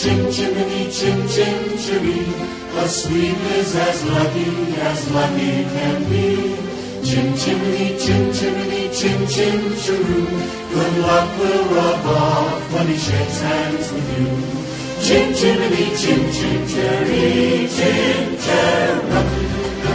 chim chimney, chim chim chimney. A sweep is as lucky can be. Chim chimney, chim chimney, chim chim chiroo. Good luck will rub off when he shakes hands with you. Chim chimney, chim chim cherry, chim cherry.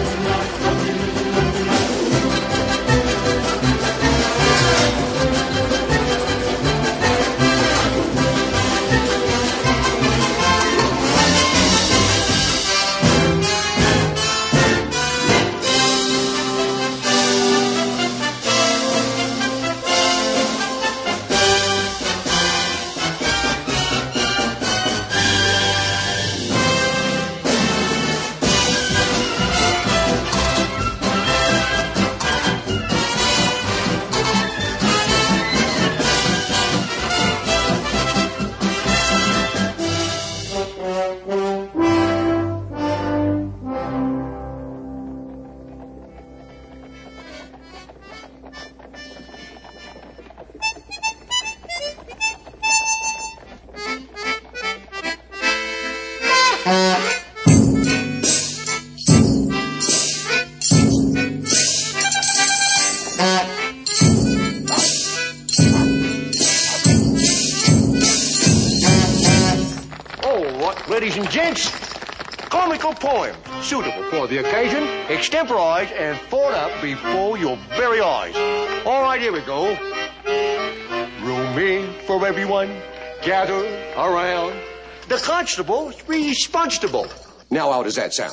Ladies and gents, comical poem, suitable for the occasion, extemporized and thought up before your very eyes. All right, here we go. Room in for everyone, gather around. The constable's responsible. Now how does that sound?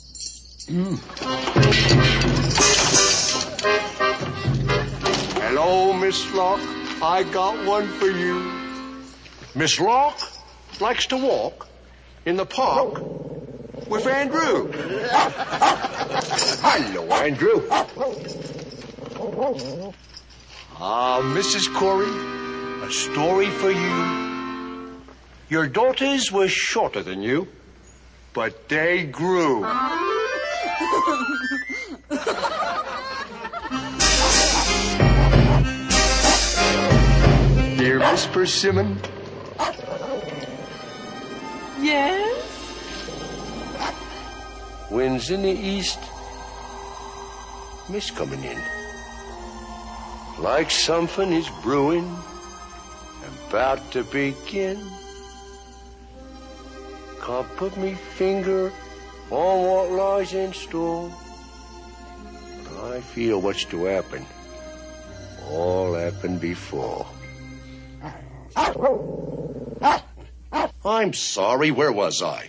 Hello, Miss Locke, I got one for you. Miss Locke likes to walk in the park with Andrew. Hello, Andrew. Mrs. Corey, a story for you. Your daughters were shorter than you, but they grew. Dear Miss Persimmon. Yes? Wind's in the east, mist coming in. Like something is brewing, about to begin. Can't put me finger on what lies in store. But I feel what's to happen. All happened before. I'm sorry, where was I?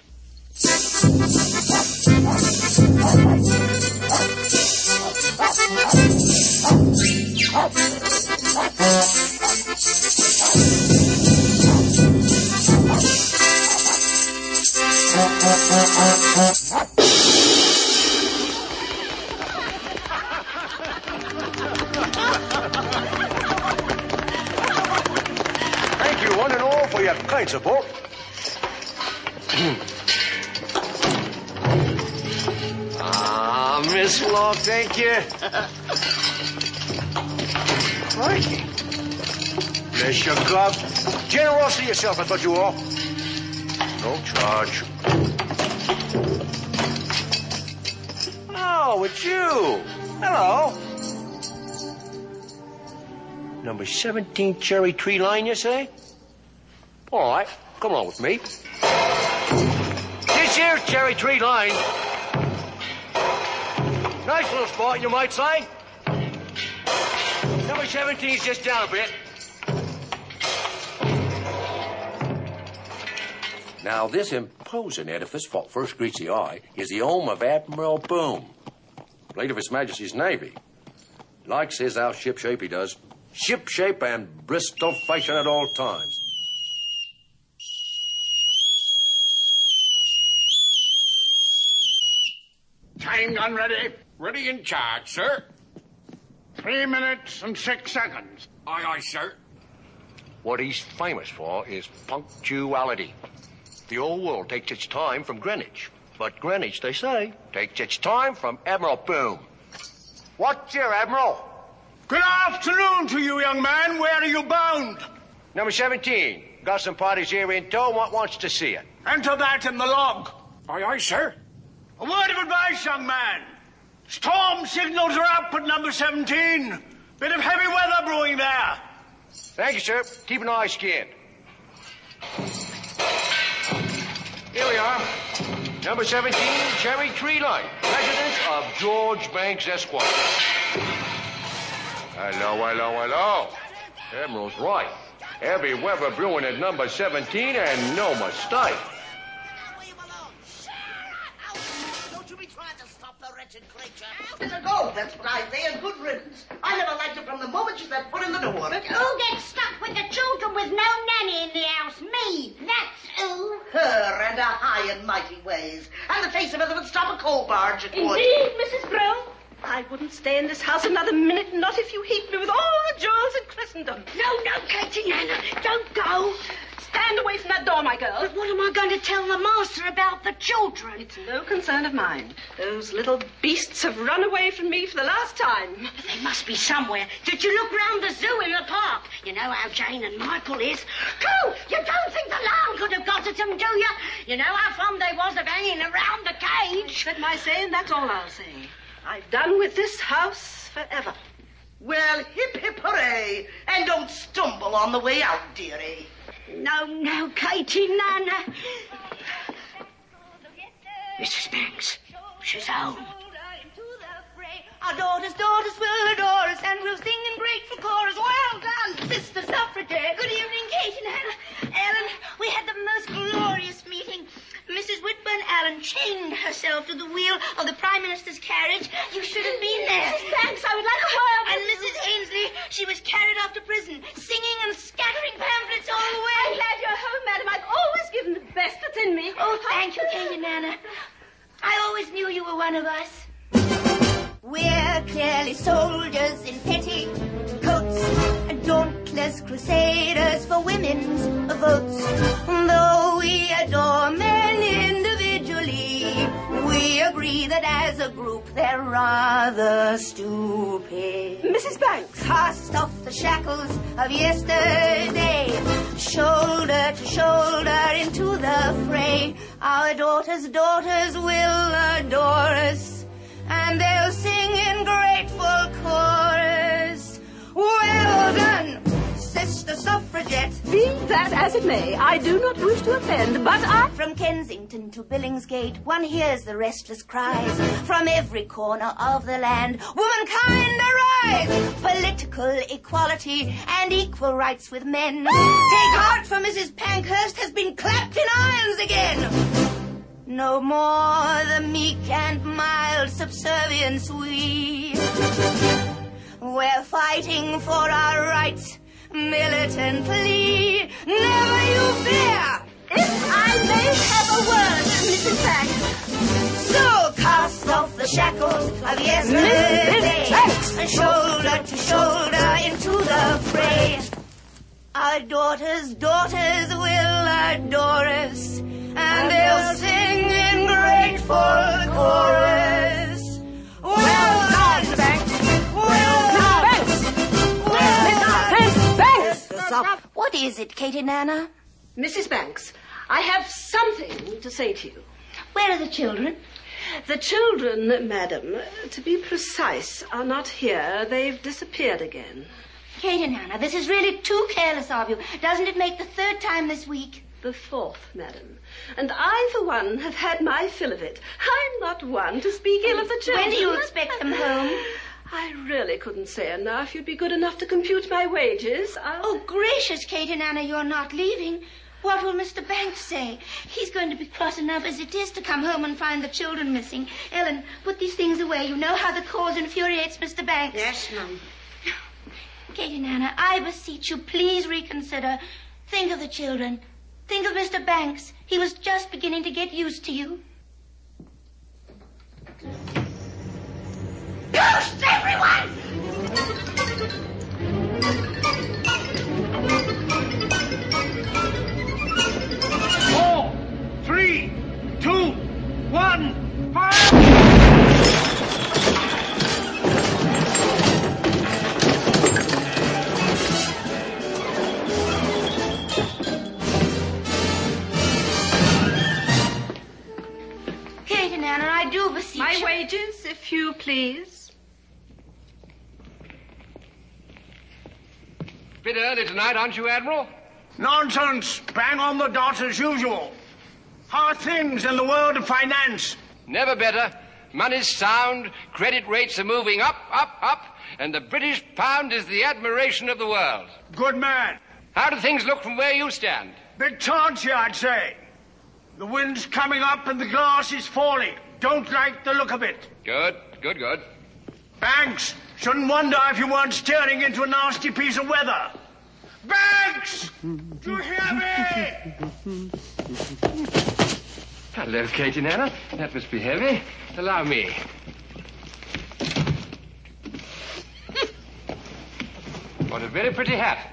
Thank you, one and all, for your kind support. Miss Locke, thank you. Crikey. Bless your glove. Generosity yourself, I thought you were. No charge. Oh, it's you. Hello. Number 17 Cherry Tree Line, you say? All right, come on with me. This here's Cherry Tree Line. Nice little spot, you might say. Number 17's just down a bit. Now, this imposing edifice, what first greets the eye, is the home of Admiral Boom, late of His Majesty's Navy. Likes his house shipshape, he does. Shipshape and Bristol fashion at all times. Time gun ready. Ready in charge, sir. 3 minutes and 6 seconds. Aye, aye, sir. What he's famous for is punctuality. The old world takes its time from Greenwich. But Greenwich, they say, takes its time from Admiral Boom. What's your Admiral? Good afternoon to you, young man. Where are you bound? Number 17. Got some parties here in tow. What wants to see it? Enter that in the log. Aye, sir. A word of advice, young man. Storm signals are up at number 17. Bit of heavy weather brewing there. Thank you, sir. Keep an eye skinned. Here we are. Number 17, Cherry Tree Line. Residence of George Banks, Esquire. Hello. Admiral's right. Heavy weather brewing at number 17 and no mistake. Don't you be trying to stop the wretched creature. Let her go, that's what I say, and good riddance. I never liked her from the moment she set foot in the door. But who gets stuck with the children with no nanny in the house? Me. That's who. Her and her high and mighty ways. And the taste of her that would stop a coal barge, it would. Indeed, Mrs. Brown. I wouldn't stay in this house another minute, not if you heaped me with all the jewels in Christendom. No, Katie Nana, don't go. Stand away from that door, my girl. But what am I going to tell the master about the children? It's no concern of mine. Those little beasts have run away from me for the last time. But they must be somewhere. Did you look round the zoo in the park? You know how Jane and Michael is. Go! You don't think the lamb could have got at them, do you? You know how fond they was of hanging around the cage? Said my say, and that's all I'll say. I've done with this house forever. Well, hip, hip, hooray. And don't stumble on the way out, dearie. No, Katie Nana. Mrs. Banks, she's home. Our daughters will adore us, and we'll sing in grateful chorus. Well done, Sister Suffragette. Good evening, Kate and Hannah. Ellen, we had the most glorious meeting. Mrs. Whitburn Allen chained herself to the wheel of the Prime Minister's carriage. You should have been there. Thanks, I would like a while. And Mrs. Ainsley, she was carried off to prison, singing and scattering pamphlets all the way. I'm glad you're home, madam. I've always given the best that's in me. Oh, thank you, Kate and Nana. I always knew you were one of us. We're clearly soldiers in petticoats, dauntless crusaders for women's votes. Though we adore men individually, we agree that as a group they're rather stupid. Mrs. Banks. Cast off the shackles of yesterday, shoulder to shoulder into the fray. Our daughters will adore us, and they'll sing in grateful chorus. Well done, Sister Suffragette. Be that as it may, I do not wish to offend, but I... From Kensington to Billingsgate, one hears the restless cries. From every corner of the land, womankind arise. Political equality and equal rights with men. Take heart, for Mrs. Pankhurst has been clapped in irons again. No more the meek and mild subservience we. We're fighting for our rights militantly. Never you fear. If I may have a word, Mrs. Banks. So cast off the shackles of yesterday, and shoulder to shoulder into the fray. Our daughters will adore us, and they'll sing in grateful chorus. Well done, Banks. Well done, Banks. Well done, Banks. What is it, Katie Nana? Mrs. Banks, I have something to say to you. Where are the children? The children, madam, to be precise, are not here. They've disappeared again. Katie Nana, this is really too careless of you. Doesn't it make the third time this week? The fourth, madam. And I, for one, have had my fill of it. I'm not one to speak ill of the children. When do you expect them home? I really couldn't say enough. If you'd be good enough to compute my wages, Oh, gracious, Katie Nana, you're not leaving. What will Mr. Banks say? He's going to be cross enough as it is to come home and find the children missing. Ellen, put these things away. You know how the cause infuriates Mr. Banks. Yes, Mum. Katie Nana, I beseech you, please reconsider. Think of the children. Think of Mr. Banks. He was just beginning to get used to you. Ghosts, everyone! 4, 3, 2, 1, fire! Bit early tonight, aren't you, Admiral? Nonsense. Bang on the dot as usual. How are things in the world of finance? Never better. Money's sound, credit rates are moving up, up, up, and the British pound is the admiration of the world. Good man. How do things look from where you stand? Bit chance here, I'd say. The wind's coming up and the glass is falling. Don't like the look of it. Good, good, good. Banks, shouldn't wonder if you weren't steering into a nasty piece of weather. Banks! Do you hear me? Hello, Katie Nana. That must be heavy. Allow me. What a very pretty hat.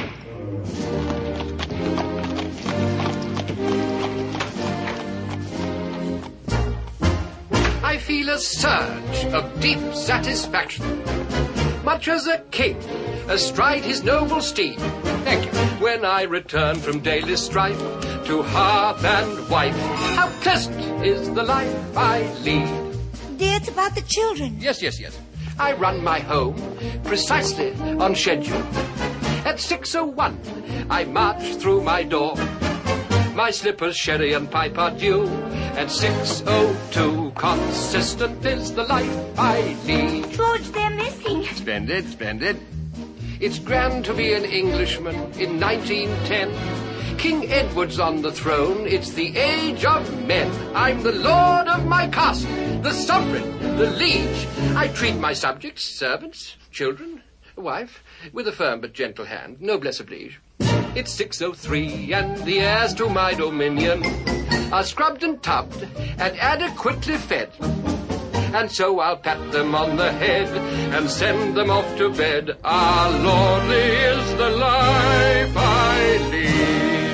I feel a surge of deep satisfaction, much as a king astride his noble steed. Thank you. When I return from daily strife to hearth and wife, how pleasant is the life I lead. Dear, it's about the children. Yes, yes, yes. I run my home precisely on schedule. At 6:01, I march through my door. My slippers, sherry and pipe are due. At 6:02, consistent is the life I lead. George, they're missing. Splendid, splendid. It's grand to be an Englishman in 1910. King Edward's on the throne. It's the age of men. I'm the lord of my castle, the sovereign, the liege. I treat my subjects, servants, children, wife, with a firm but gentle hand. Noblesse oblige. It's 6:03, and the heirs to my dominion are scrubbed and tubbed and adequately fed. And so I'll pat them on the head and send them off to bed. Ah, lordly is the life I lead.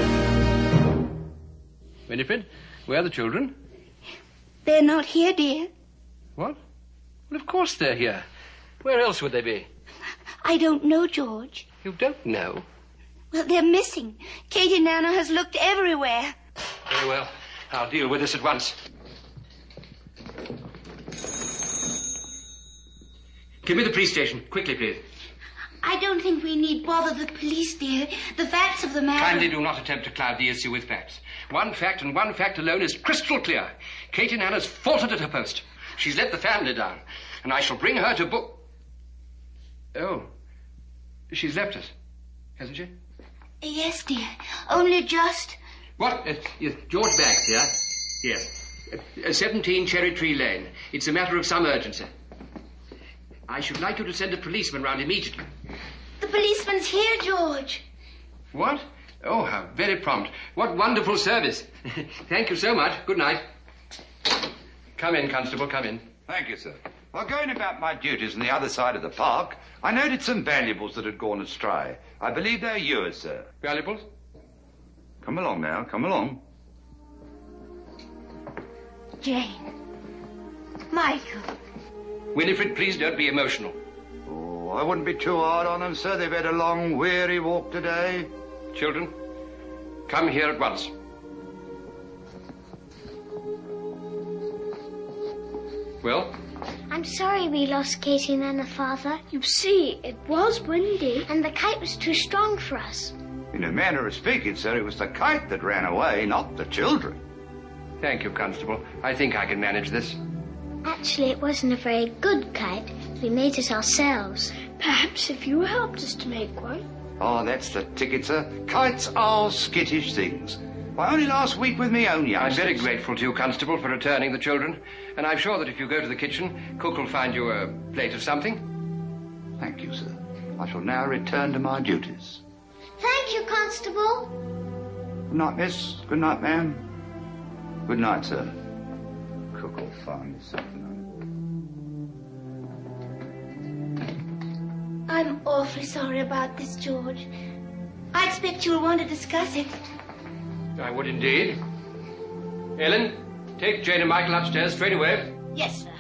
Winifred, where are the children? They're not here, dear. What? Well, of course they're here. Where else would they be? I don't know, George. You don't know? Well, they're missing. Katie Nana has looked everywhere. Very well. I'll deal with this at once. Give me the police station. Quickly, please. I don't think we need bother the police, dear. The facts of the matter... Kindly do not attempt to cloud the issue with facts. One fact and one fact alone is crystal clear. Katie Nana's faltered at her post. She's let the family down. And I shall bring her to book... Oh. She's left us, hasn't she? Yes, dear. Only just... What? Yes, George Banks here? Yes. 17 Cherry Tree Lane. It's a matter of some urgency. I should like you to send a policeman round immediately. The policeman's here, George. What? Oh, how very prompt. What wonderful service. Thank you so much. Good night. Come in, Constable, come in. Thank you, sir. While going about my duties on the other side of the park, I noted some valuables that had gone astray. I believe they're yours, sir. Valuables? Come along now, come along. Jane. Michael. Winifred, please don't be emotional. Oh, I wouldn't be too hard on them, sir. They've had a long, weary walk today. Children, come here at once. Well? I'm sorry we lost Katie and Anna, Father. You see, it was windy, and the kite was too strong for us. In a manner of speaking, sir, it was the kite that ran away, not the children. Thank you, Constable. I think I can manage this. Actually, it wasn't a very good kite. We made it ourselves. Perhaps if you helped us to make one. Oh, that's the ticket, sir. Kites are skittish things. Why, only last week with me own youngsters. I'm very grateful to you, Constable, for returning the children. And I'm sure that if you go to the kitchen, Cook will find you a plate of something. Thank you, sir. I shall now return to my duties. Thank you, Constable. Good night, miss. Good night, ma'am. Good night, sir. Cook will find me something. I'm awfully sorry about this, George. I expect you'll want to discuss it. I would indeed. Ellen, take Jane and Michael upstairs straight away. Yes, sir.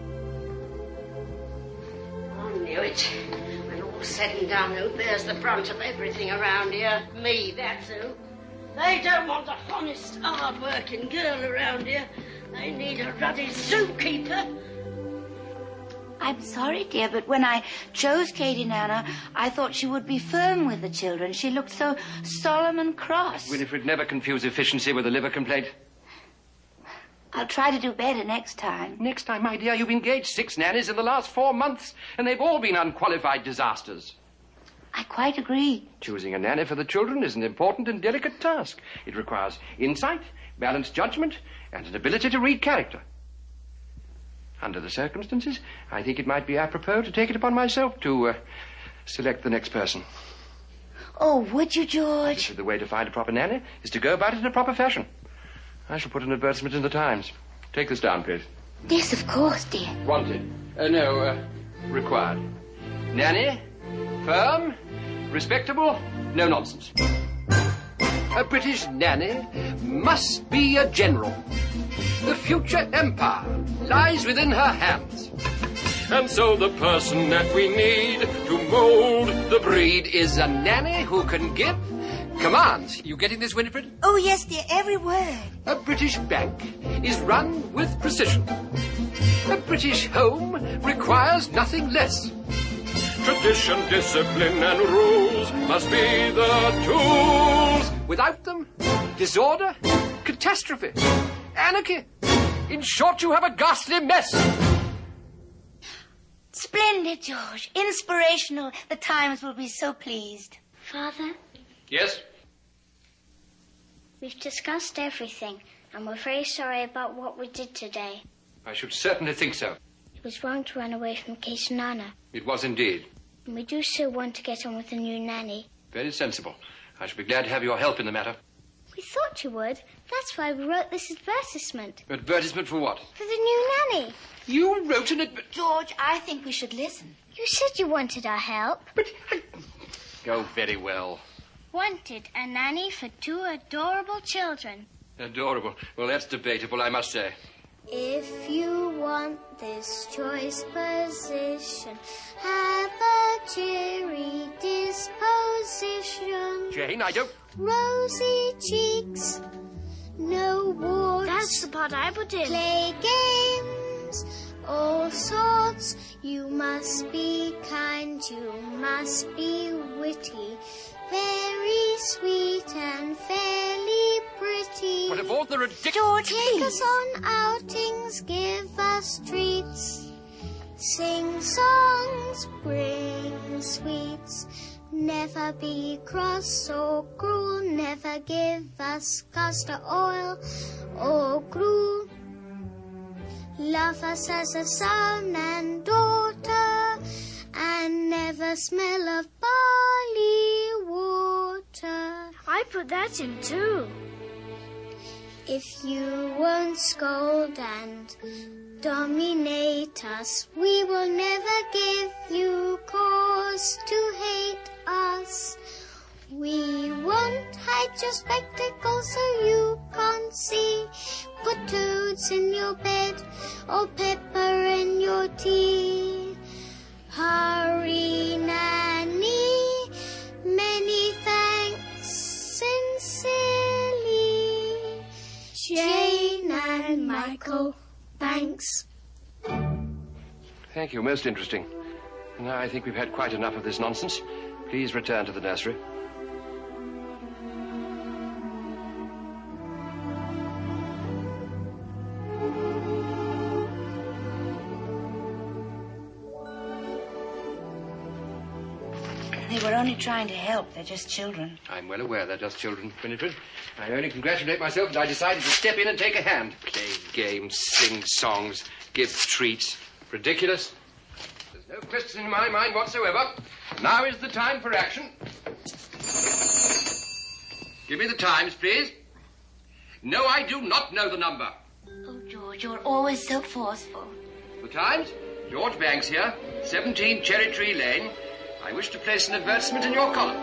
I knew it. When all's said and done, who bears the brunt of everything around here? Me, that's who. They don't want a honest, hard-working girl around here. They need a ruddy zookeeper. I'm sorry, dear, but when I chose Katie Nana, I thought she would be firm with the children. She looked so solemn and cross. Winifred, never confuse efficiency with a liver complaint. I'll try to do better next time. Next time, my dear, you've engaged 6 nannies in the last 4 months, and they've all been unqualified disasters. I quite agree. Choosing a nanny for the children is an important and delicate task. It requires insight, balanced judgment, and an ability to read character. Under the circumstances, I think it might be apropos to take it upon myself to select the next person. Oh, would you, George? The way to find a proper nanny is to go about it in a proper fashion. I shall put an advertisement in the Times. Take this down, please. Yes, of course, dear. Wanted. Required. Nanny, firm, respectable, no nonsense. A British nanny must be a general. The future empire lies within her hands. And so the person that we need to mold the breed is a nanny who can give commands. You getting this, Winifred? Oh, yes, dear, every word. A British bank is run with precision. A British home requires nothing less. Tradition, discipline, and rules must be the tools. Without them, disorder, catastrophe, anarchy. In short, you have a ghastly mess. Splendid, George. Inspirational. The Times will be so pleased. Father? Yes? We've discussed everything, and we're very sorry about what we did today. I should certainly think so. It was wrong to run away from Katie Nana. It was indeed. And we do still want to get on with the new nanny. Very sensible. I shall be glad to have your help in the matter. We thought you would. That's why we wrote this advertisement. Advertisement for what? For the new nanny. You wrote an George, I think we should listen. You said you wanted our help. But Oh, very well. Wanted a nanny for 2 adorable children. Adorable. Well, that's debatable, I must say. If you want this choice position, have a cheery disposition. Jane, I don't... Rosy cheeks, no warts. That's the part I put in. Play games, all sorts. You must be kind, you must be witty, very sweet and fairly pretty. But of all the ridiculous... George, take us on outings, give us treats. Sing songs, bring sweets. Never be cross or cruel, never give us castor oil or gruel. Love us as a son and daughter, and never smell of barley water. I put that in too. If you won't scold and dominate us, we will never give you cause to hate us. We won't hide your spectacles so you can't see. Put toads in your bed or pepper in your tea. Hurry, Nanny, many thanks sincerely. Jane and Michael, thanks. Thank you, most interesting. Now I think we've had quite enough of this nonsense. Please return to the nursery. They were only trying to help. They're just children. I'm well aware they're just children, Winifred. I only congratulate myself that I decided to step in and take a hand. Play games, sing songs, give treats. Ridiculous. There's no question in my mind whatsoever. Now is the time for action. Give me the Times, please. No, I do not know the number. Oh, George, you're always so forceful. The Times? George Banks here, 17 Cherry Tree Lane. I wish to place an advertisement in your column.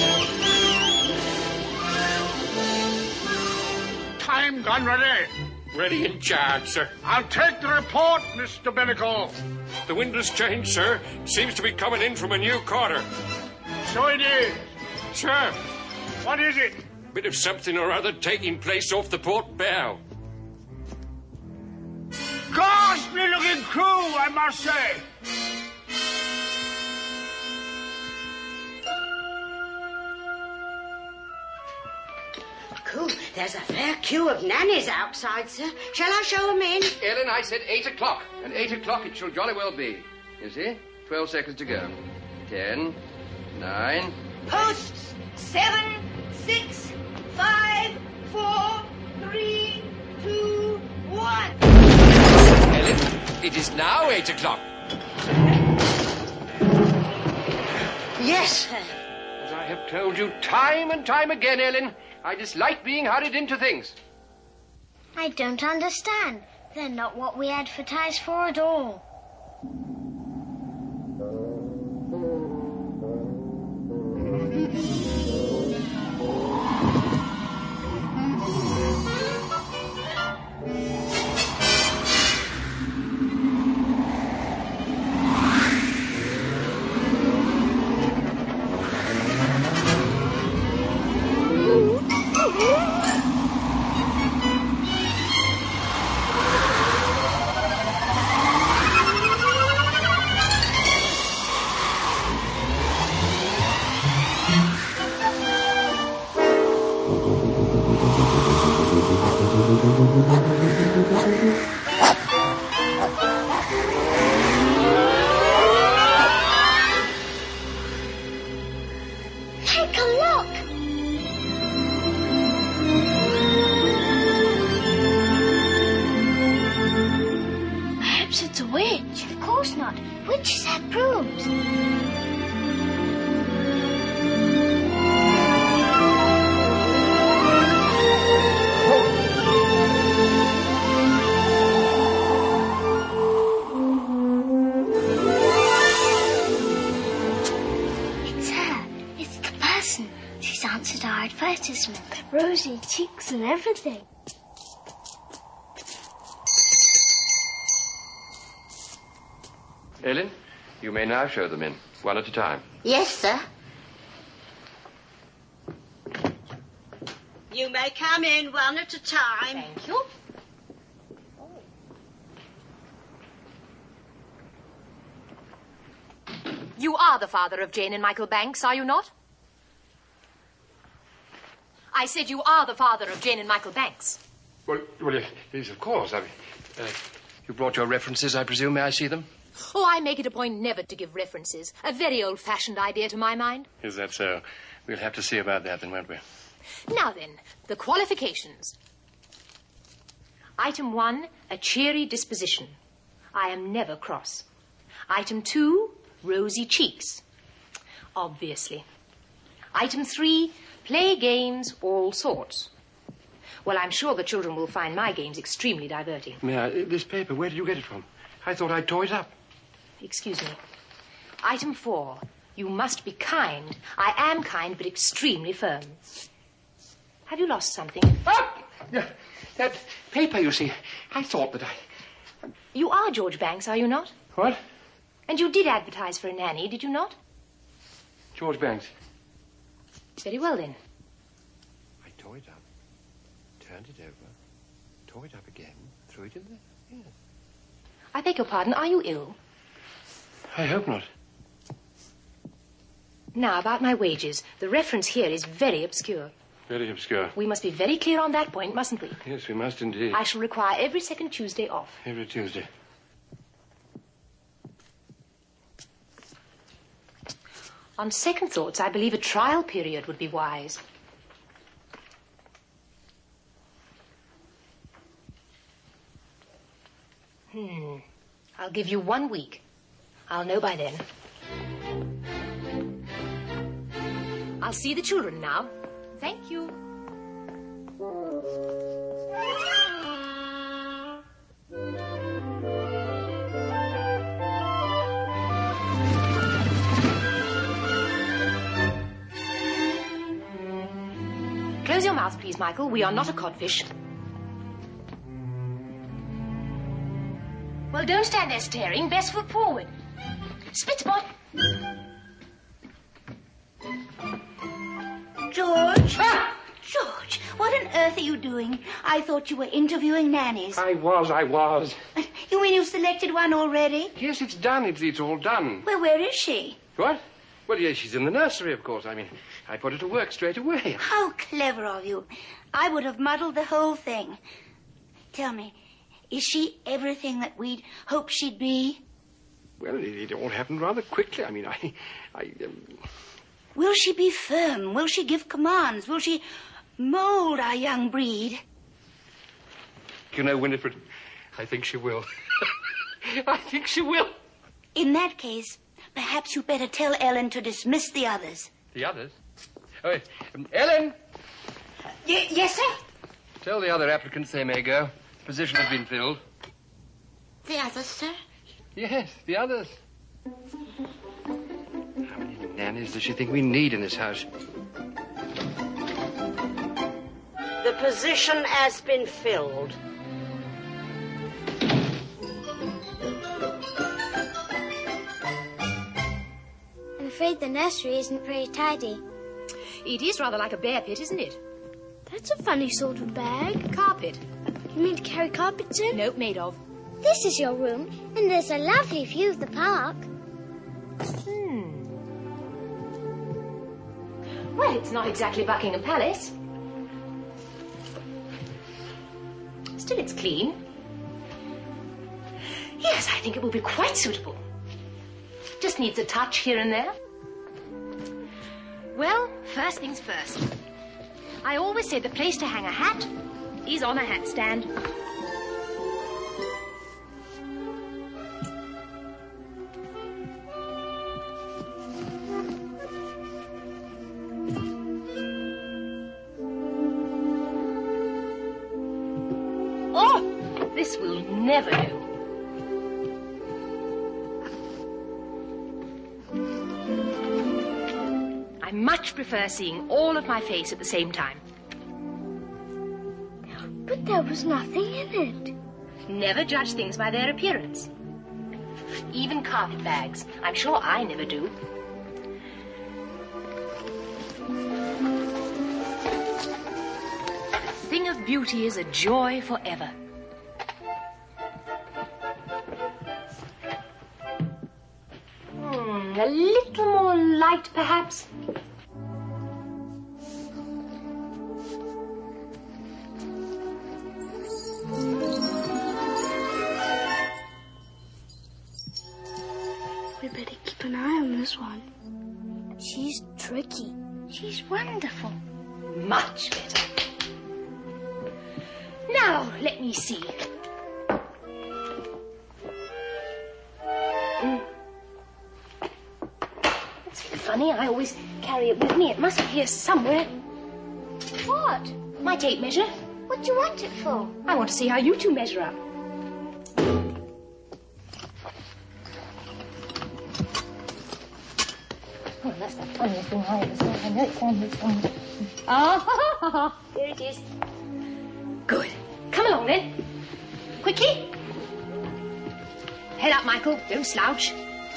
Time gun ready. Ready in charge, sir. I'll take the report, Mr. Binnacle. The wind has changed, sir. Seems to be coming in from a new quarter. So it is. Sir. What is it? Bit of something or other taking place off the port bow. Ghastly looking crew, I must say. Cool. There's a fair queue of nannies outside, sir. Shall I show them in? Ellen, I said 8 o'clock. And 8 o'clock it shall jolly well be. You see? 12 seconds to go. 10, 9... Posts 7, 6, 5, 4, 3, 2, 1. Ellen, it is now 8 o'clock. Yes, sir. As I have told you time and time again, Ellen, I dislike being hurried into things. I don't understand. They're not what we advertised for at all. Take a look. Perhaps it's a witch. Of course not. Witches have brooms. She's answered our advertisement. Rosy cheeks and everything. Ellen, you may now show them in, one at a time. Yes, sir. You may come in one at a time. Thank you. You are the father of Jane and Michael Banks, are you not? I said you are the father of Jane and Michael Banks. Well, yes, of course. You brought your references, I presume. May I see them? Oh, I make it a point never to give references. A very old-fashioned idea to my mind. Is that so? We'll have to see about that then, won't we? Now then, the qualifications. Item 1, a cheery disposition. I am never cross. Item 2, rosy cheeks. Obviously. Item 3, play games all sorts. Well, I'm sure the children will find my games extremely diverting. This paper, where did you get it from? I thought I'd tore it up. Excuse me. Item 4, you must be kind. I am kind, but extremely firm. Have you lost something? Ah! That paper, you see. I thought that I... You are George Banks, are you not? What? And you did advertise for a nanny, did you not? George Banks. Very well, then. I tore it up, turned it over, tore it up again, threw it in there. Yes. I beg your pardon, are you ill? I hope not. Now, about my wages. The reference here is very obscure. Very obscure. We must be very clear on that point, mustn't we? Yes, we must indeed. I shall require every second Tuesday off. Every Tuesday. On second thoughts, I believe a trial period would be wise. I'll give you 1 week. I'll know by then. I'll see the children now. Thank you. Close your mouth, please, Michael. We are not a codfish. Well, don't stand there staring. Best foot forward. Split spot. George? Ah! George, what on earth are you doing? I thought you were interviewing nannies. I was. You mean you've selected one already? Yes, it's done. It's all done. Well, where is she? What? Well, yes, she's in the nursery, of course. I mean, I put her to work straight away. How clever of you. I would have muddled the whole thing. Tell me, is she everything that we'd hoped she'd be? Well, it all happened rather quickly. I mean, Will she be firm? Will she give commands? Will she mold our young breed? You know, Winifred, I think she will. I think she will. In that case, perhaps you better tell Ellen to dismiss the others. The others? Oh, Ellen! Yes, sir? Tell the other applicants they may go. The position has been filled. The others, sir? Yes, the others. How many nannies does she think we need in this house? The position has been filled. I'm afraid the nursery isn't very tidy. It is rather like a bear pit, isn't it? That's a funny sort of bag. Carpet. You mean to carry carpets in? Nope, made of. This is your room, and there's a lovely view of the park. Well, it's not exactly Buckingham Palace. Still, it's clean. Yes, I think it will be quite suitable. Just needs a touch here and there. Well, first things first. I always say the place to hang a hat is on a hat stand. Oh, this will never do. I much prefer seeing all of my face at the same time. But there was nothing in it. Never judge things by their appearance. Even carpet bags. I'm sure I never do. A thing of beauty is a joy forever. A little more light, perhaps. We better keep an eye on this one. She's tricky. She's wonderful. Much better. Now, let me see. It's funny, I always carry it with me. It must be here somewhere. What? My tape measure. What do you want it for? I want to see how you two measure up. Oh, that's the funniest thing I ever saw. I know it's on this one. Ah, here it is. Good. Come along, then. Quickly. Head up, Michael. Don't slouch.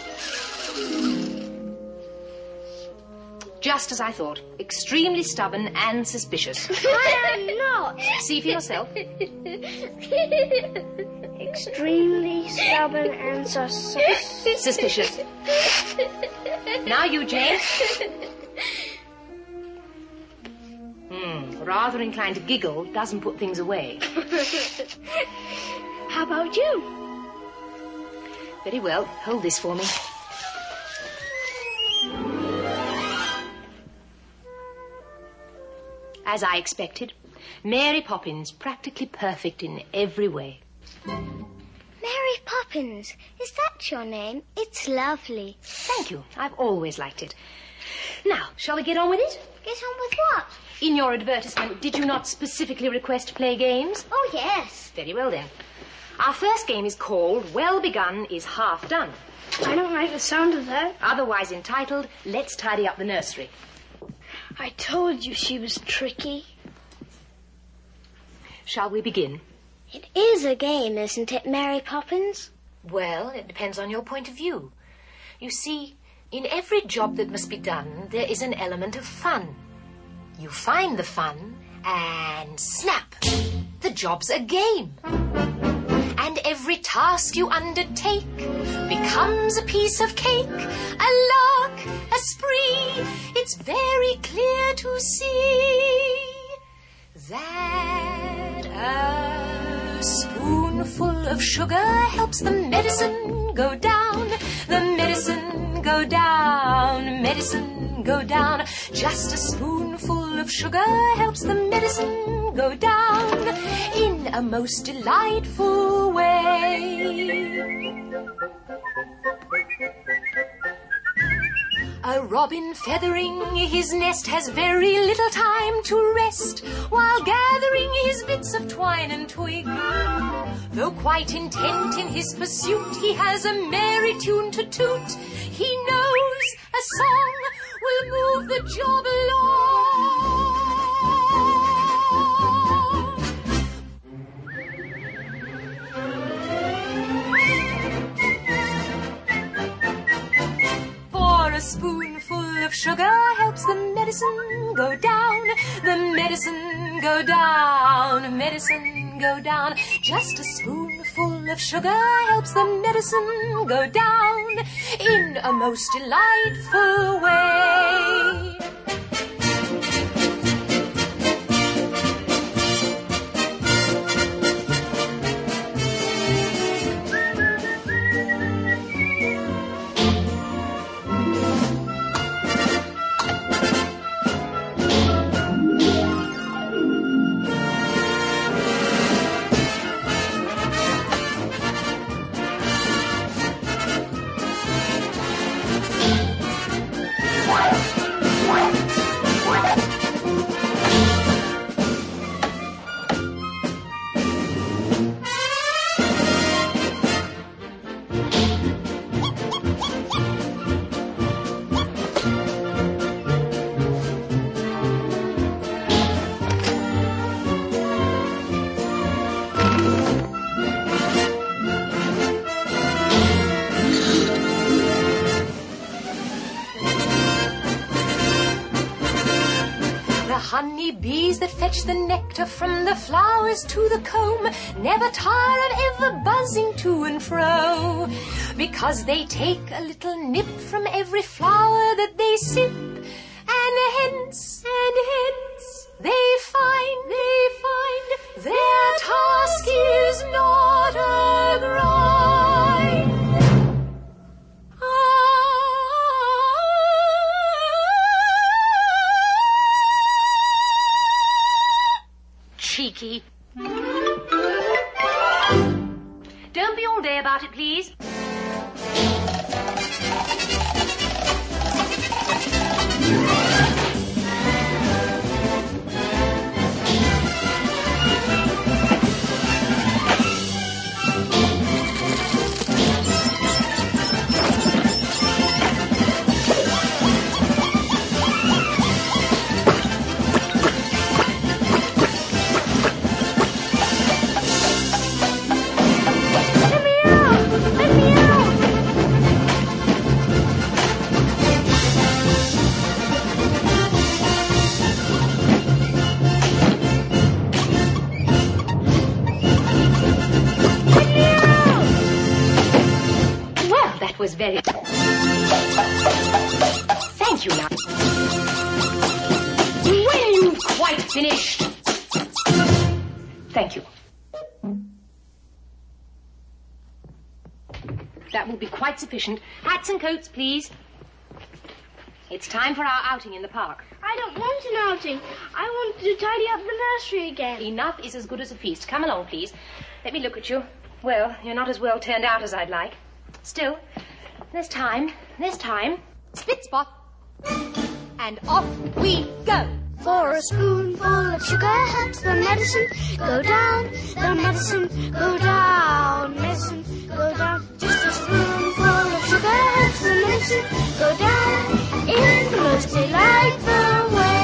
Just as I thought. Extremely stubborn and suspicious. I am not. See for yourself. Extremely stubborn and suspicious. Now you, Jane. Rather inclined to giggle doesn't put things away. How about you? Very well. Hold this for me. As I expected, Mary Poppins practically perfect in every way. Mary Poppins, is that your name? It's lovely. Thank you. I've always liked it. Now, shall we get on with it? Get on with what? In your advertisement, did you not specifically request to play games? Oh, yes. Very well, then. Our first game is called Well Begun is Half Done. I don't like the sound of that. Otherwise entitled Let's Tidy Up the Nursery. I told you she was tricky. Shall we begin? It is a game, isn't it, Mary Poppins? Well, it depends on your point of view. You see, in every job that must be done, there is an element of fun. You find the fun, and snap! The job's a game. And every task you undertake becomes a piece of cake, a lark, a spree. It's very clear to see that a spoonful of sugar helps the medicine go down, the medicine go down, medicine go down. Just a spoonful of sugar helps the medicine go down in a most delightful way. A robin feathering his nest has very little time to rest while gathering his bits of twine and twig. Though quite intent in his pursuit, he has a merry tune to toot. He knows a song will move the job along. For a spoonful of sugar helps the medicine go down, the medicine go down, medicine go down. Just a spoonful of sugar helps the medicine go down in a most delightful way. Honeybees that fetch the nectar from the flowers to the comb never tire of ever buzzing to and fro, because they take a little nip from every flower that they sip, and hence they find their task is not a grind. Cheeky. Don't be all day about it, please. Was very... Thank you, now. When you've quite finished... Thank you. That will be quite sufficient. Hats and coats, please. It's time for our outing in the park. I don't want an outing. I want to tidy up the nursery again. Enough is as good as a feast. Come along, please. Let me look at you. Well, you're not as well turned out as I'd like. Still, there's time. Spit spot. And off we go. For a spoonful of sugar helps the medicine go down, the medicine go down, medicine go down. Just a spoonful of sugar helps the medicine go down in the most delightful way.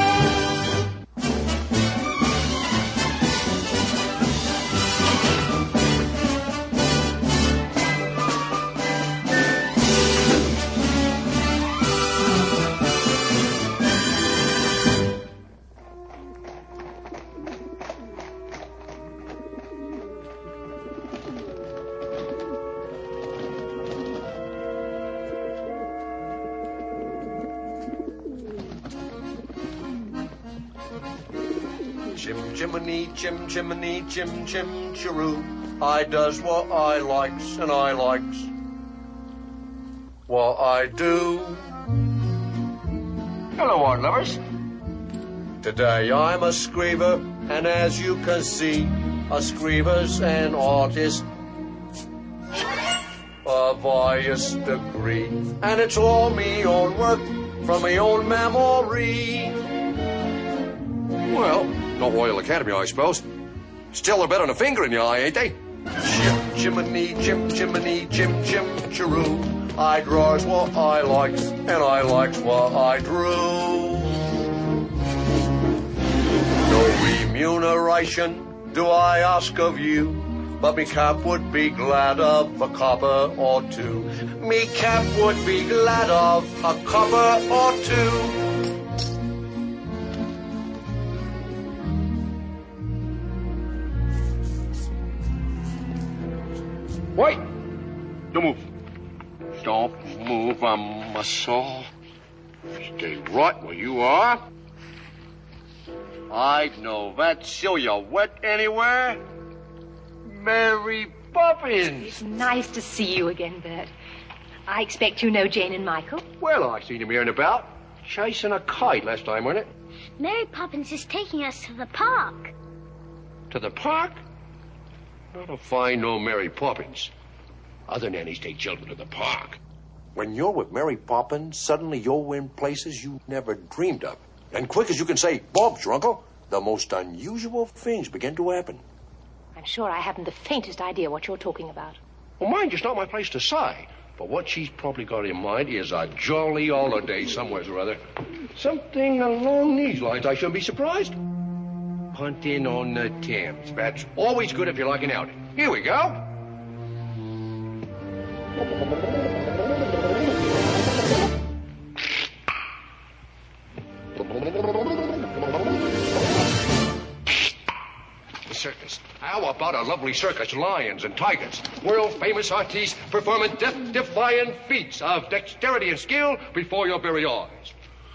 Chim chimney, chim chimney, chim chim chiroo. I does what I likes, and I likes what I do. Hello, art lovers. Today I'm a screever, and as you can see, a screever's an artist of highest degree, and it's all me own work from me own memory. Well, not Royal Academy, I suppose. Still, they're better than a finger in the eye, ain't they? Chim chimney, chim chimney, chim chim chiroo. I draws what I likes, and I likes what I drew. No remuneration do I ask of you, but me cap would be glad of a copper or two. Me cap would be glad of a copper or two. Wait! Don't move. Don't move, I'm a saw. Stay right where you are. I know that till you're wet anywhere. Mary Poppins! It's nice to see you again, Bert. I expect you know Jane and Michael. Well, I seen him here and about. Chasing a kite last time, wasn't it? Mary Poppins is taking us to the park. To the park? Not to find no Mary Poppins. Other nannies take children to the park. When you're with Mary Poppins, suddenly you're in places you never dreamed of. And quick as you can say, Bob's your uncle, the most unusual things begin to happen. I'm sure I haven't the faintest idea what you're talking about. Well, mind you's not my place to say. But what she's probably got in mind is a jolly holiday somewhere or other. Something along these lines. I shouldn't be surprised. Punting on the Thames. That's always good if you like an outing. Here we go. The circus. How about a lovely circus? Lions and tigers. World-famous artists performing death-defying feats of dexterity and skill before your very eyes.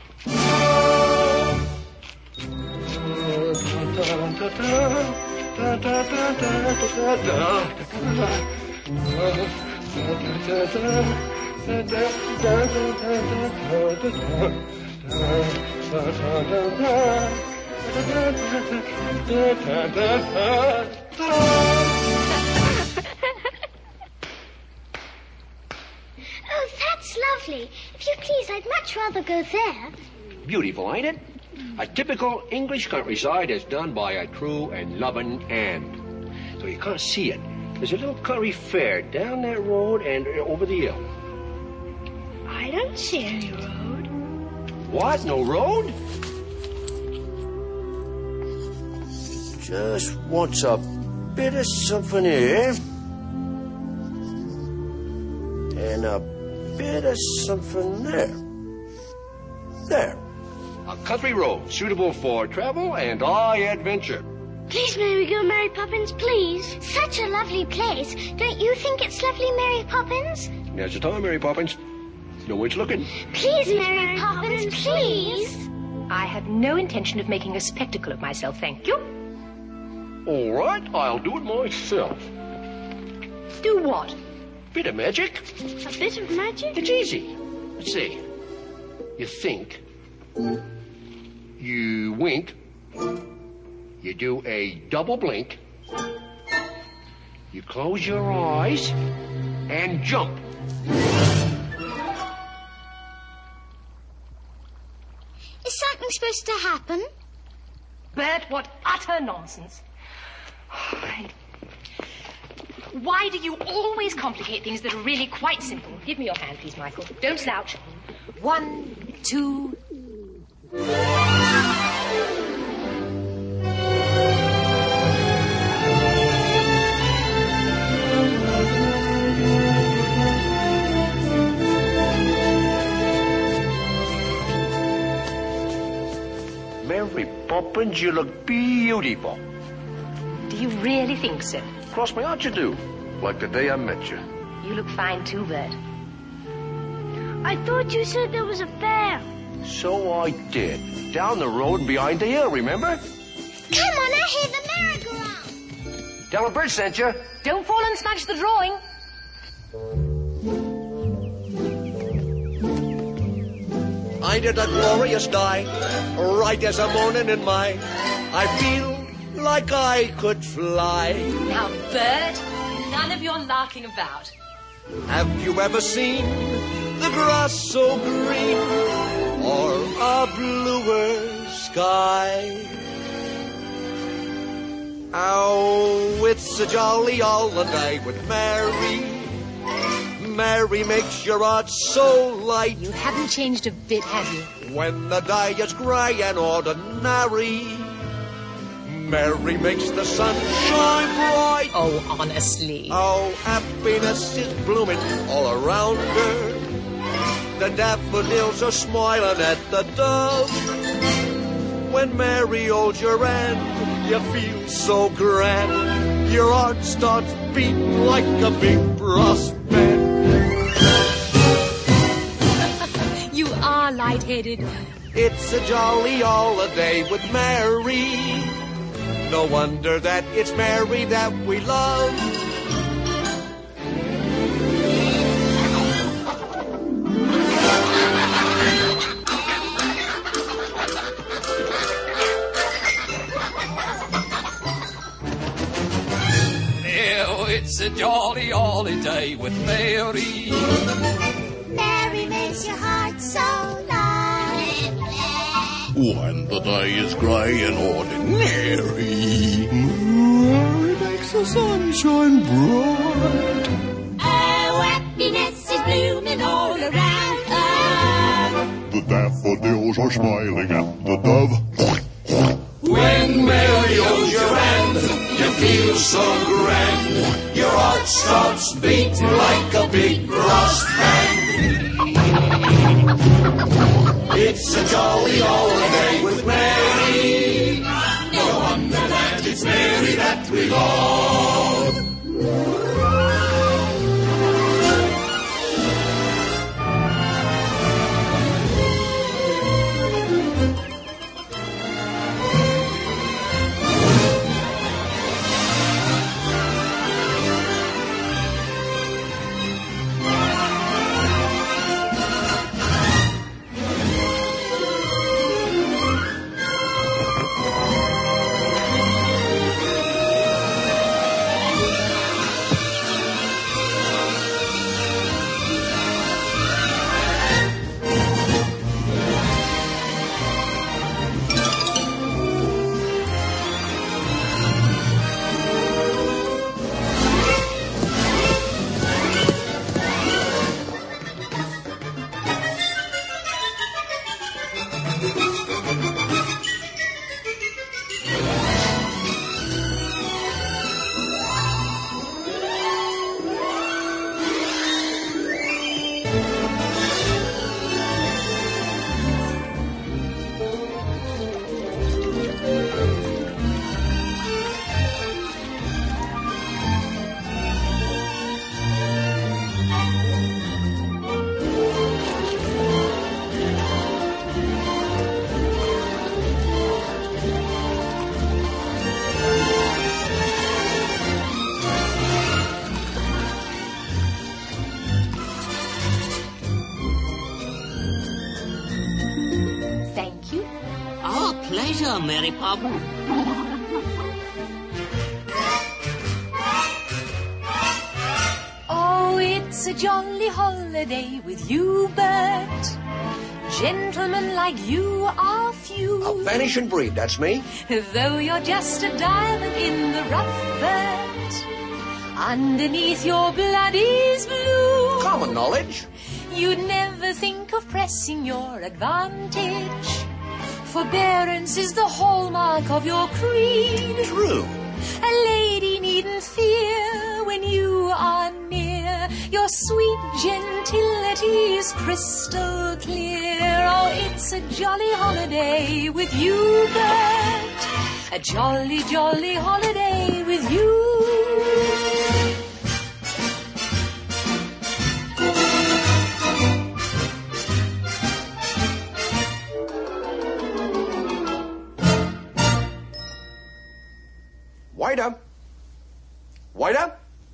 Oh, that's lovely. If you please, I'd much rather go there. Beautiful, ain't it? A typical English countryside is done by a true and loving hand. So you can't see it. There's a little country fair down that road and over the hill. I don't see any road. What? No road? Just wants a bit of something here. And a bit of something there. There. A country road suitable for travel and high adventure. Please, may we go, Mary Poppins, please? Such a lovely place. Don't you think it's lovely, Mary Poppins? Now's the time, Mary Poppins. Know where it's looking. Please, Mary Poppins, please. I had no intention of making a spectacle of myself, thank you. All right, I'll do it myself. Do what? Bit of magic. A bit of magic? It's easy. Let's see. You think. You wink. You do a double blink. You close your eyes and jump. Is something supposed to happen? Bert, what utter nonsense. Why do you always complicate things that are really quite simple? Give me your hand, please, Michael. Don't slouch. 1, 2... Mary Poppins, you look beautiful. Do you really think so? Cross my heart you do. Like the day I met you. You look fine too, Bert. I thought you said there was a fair. So I did. Down the road behind the hill, remember? Come on, I hear the merry-go-round. Tell her Bridge sent you. Don't fall and smash the drawing. I did a glorious night, right as a morning in May. I feel like I could fly. Now, Bert, none of your larking about. Have you ever seen the grass so green or a bluer sky? Oh, it's a jolly holiday with Mary. Mary makes your heart so light. You haven't changed a bit, have you? When the day is grey and ordinary, Mary makes the sun shine bright. Oh, honestly. Oh, happiness is blooming all around her. The daffodils are smiling at the dove. When Mary holds your hand, you feel so grand. Your heart starts beating like a big brass band. You are light-headed. It's a jolly holiday with Mary. No wonder that it's Mary that we love. Now it's a jolly holiday with Mary. Mary makes your heart so light. When the day is grey and ordinary, Mary makes the sunshine bright. Oh, happiness is blooming all around her. The daffodils are smiling at the dove. When Mary holds your hand, you feel so grand. Your heart starts beating like a big brass band. It's a jolly holiday with Mary. No wonder that it's Mary that we love. Pleasure, Mary Poppins. Oh, it's a jolly holiday with you, Bert. Gentlemen like you are few. A vanishing breed, that's me. Though you're just a diamond in the rough, Bert, underneath your blood is blue. Common knowledge. You'd never think of pressing your advantage. Forbearance is the hallmark of your creed. True. A lady needn't fear when you are near. Your sweet gentility is crystal clear. Oh, it's a jolly holiday with you, Bert. A jolly, jolly holiday with you. Waiter! Waiter!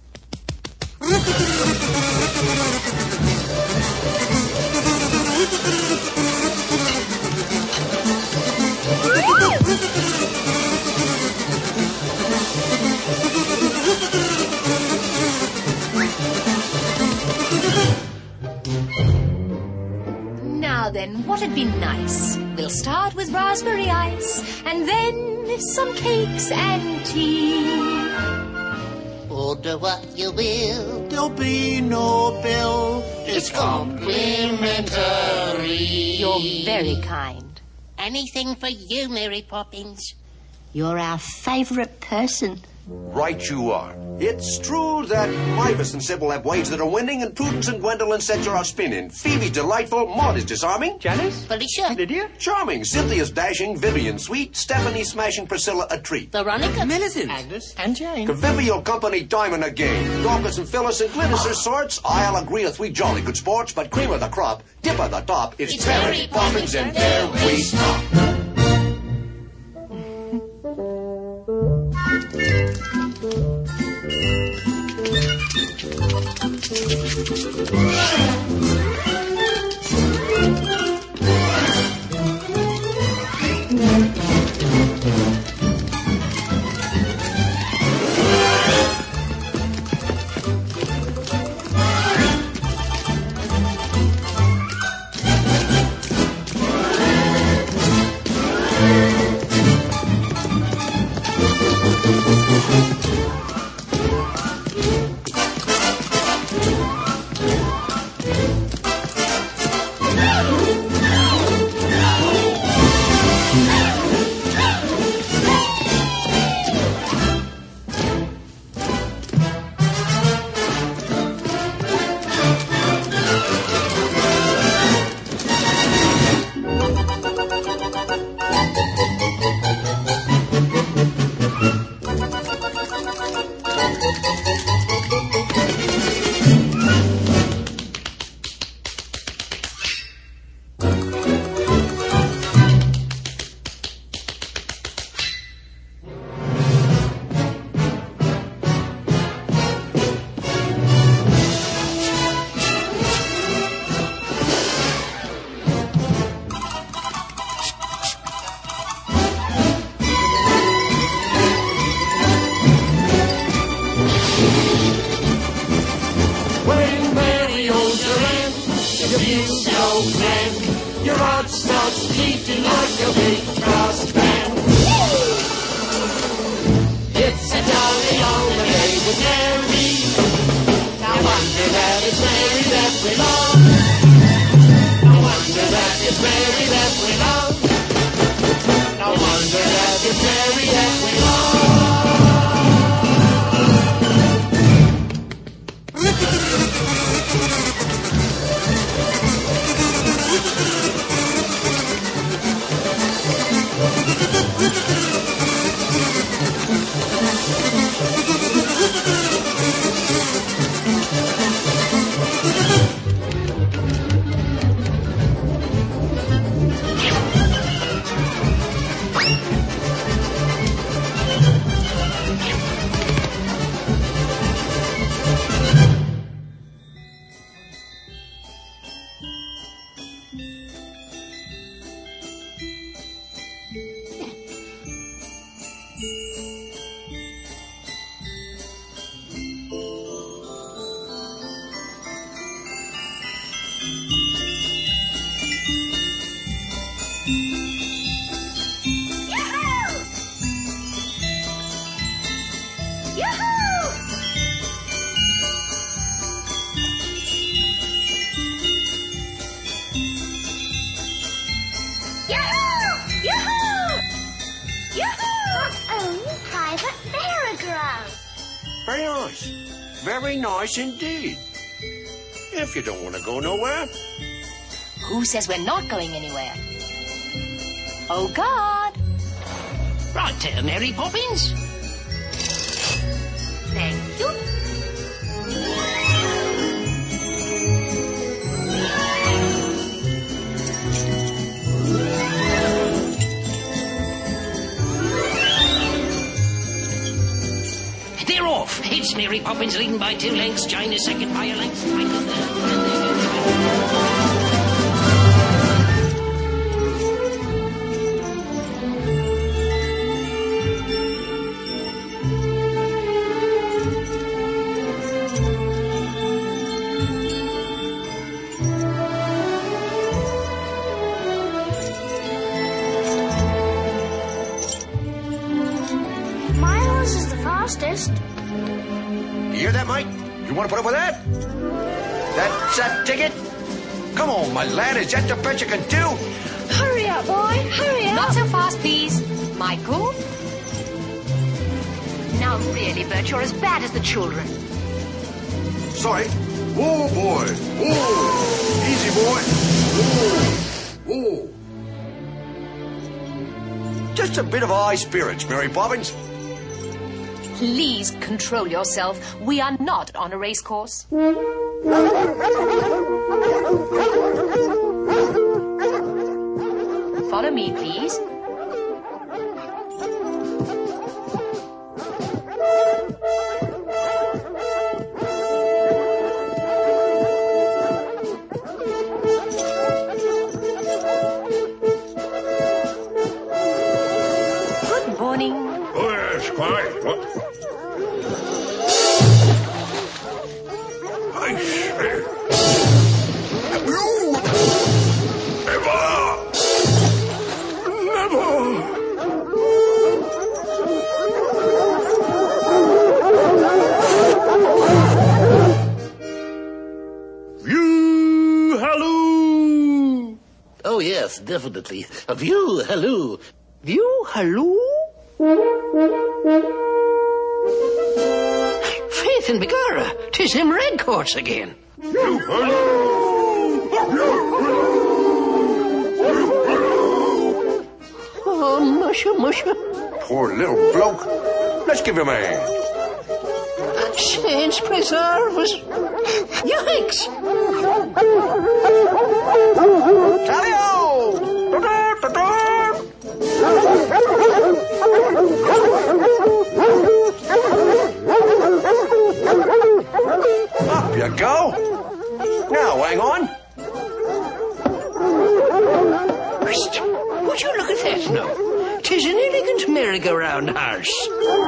Now then, what'd be nice? We'll start with raspberry ice, and then some cakes and tea. Order what you will. There'll be no bill. It's complimentary. You're very kind. Anything for you, Mary Poppins. You're our favourite person. Right you are. It's true that Mavis and Sybil have ways that are winning, and Prudence and Gwendolyn sets her off spinning. Phoebe's delightful, Maud is disarming. Janice? Felicia. Lydia? Charming. Cynthia's dashing, Vivian sweet, Stephanie smashing, Priscilla a treat. Veronica. Millicent. Agnes? And Jane. Convivial company, diamond again. Dorcas and Phyllis and Glynis are sorts. I'll agree with we jolly good sports, but cream of the crop, dip of the top, it's Mary Poppins, and there we stop. Your heart starts beating like a big brass band. It's a jolly holiday with Mary. No wonder that it's Mary that we love. No wonder that it's Mary that we love. No wonder that it's Mary that we Very nice. Very nice indeed. If you don't want to go nowhere. Who says we're not going anywhere? Oh, God. Right, Mary Poppins. Thank you. Poppins leading by 2 lengths. China second by a length. Mike the third. You hear that, Mike? You want to put up with that? That's a ticket? Come on, my lad. Is that the best you can do? Hurry up, boy. Hurry up. Not so fast, please. Michael? Now, really, Bert, you're as bad as the children. Sorry. Oh, boy. Oh. Easy, boy. Oh. Oh. Just a bit of high spirits, Mary Poppins. Please control yourself. We are not on a race course. Follow me, please. Good morning. Oh, yes, quite. What? I say. Have you View halloo! Oh, yes, definitely. View halloo. View halloo? Faith and begorra, 'tis him Redcoats again. View halloo! Oh, musha, musha. Poor little bloke. Let's give him a hand. Saints preserve us. Yikes! Tally-o! Up you go. Now, hang on. Would you look at that now? 'Tis an elegant merry-go-round horse.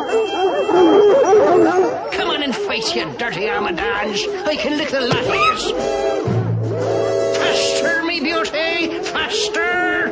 Come on and fight, you dirty armadans. I can lick the lot of yous. Faster, me beauty, faster!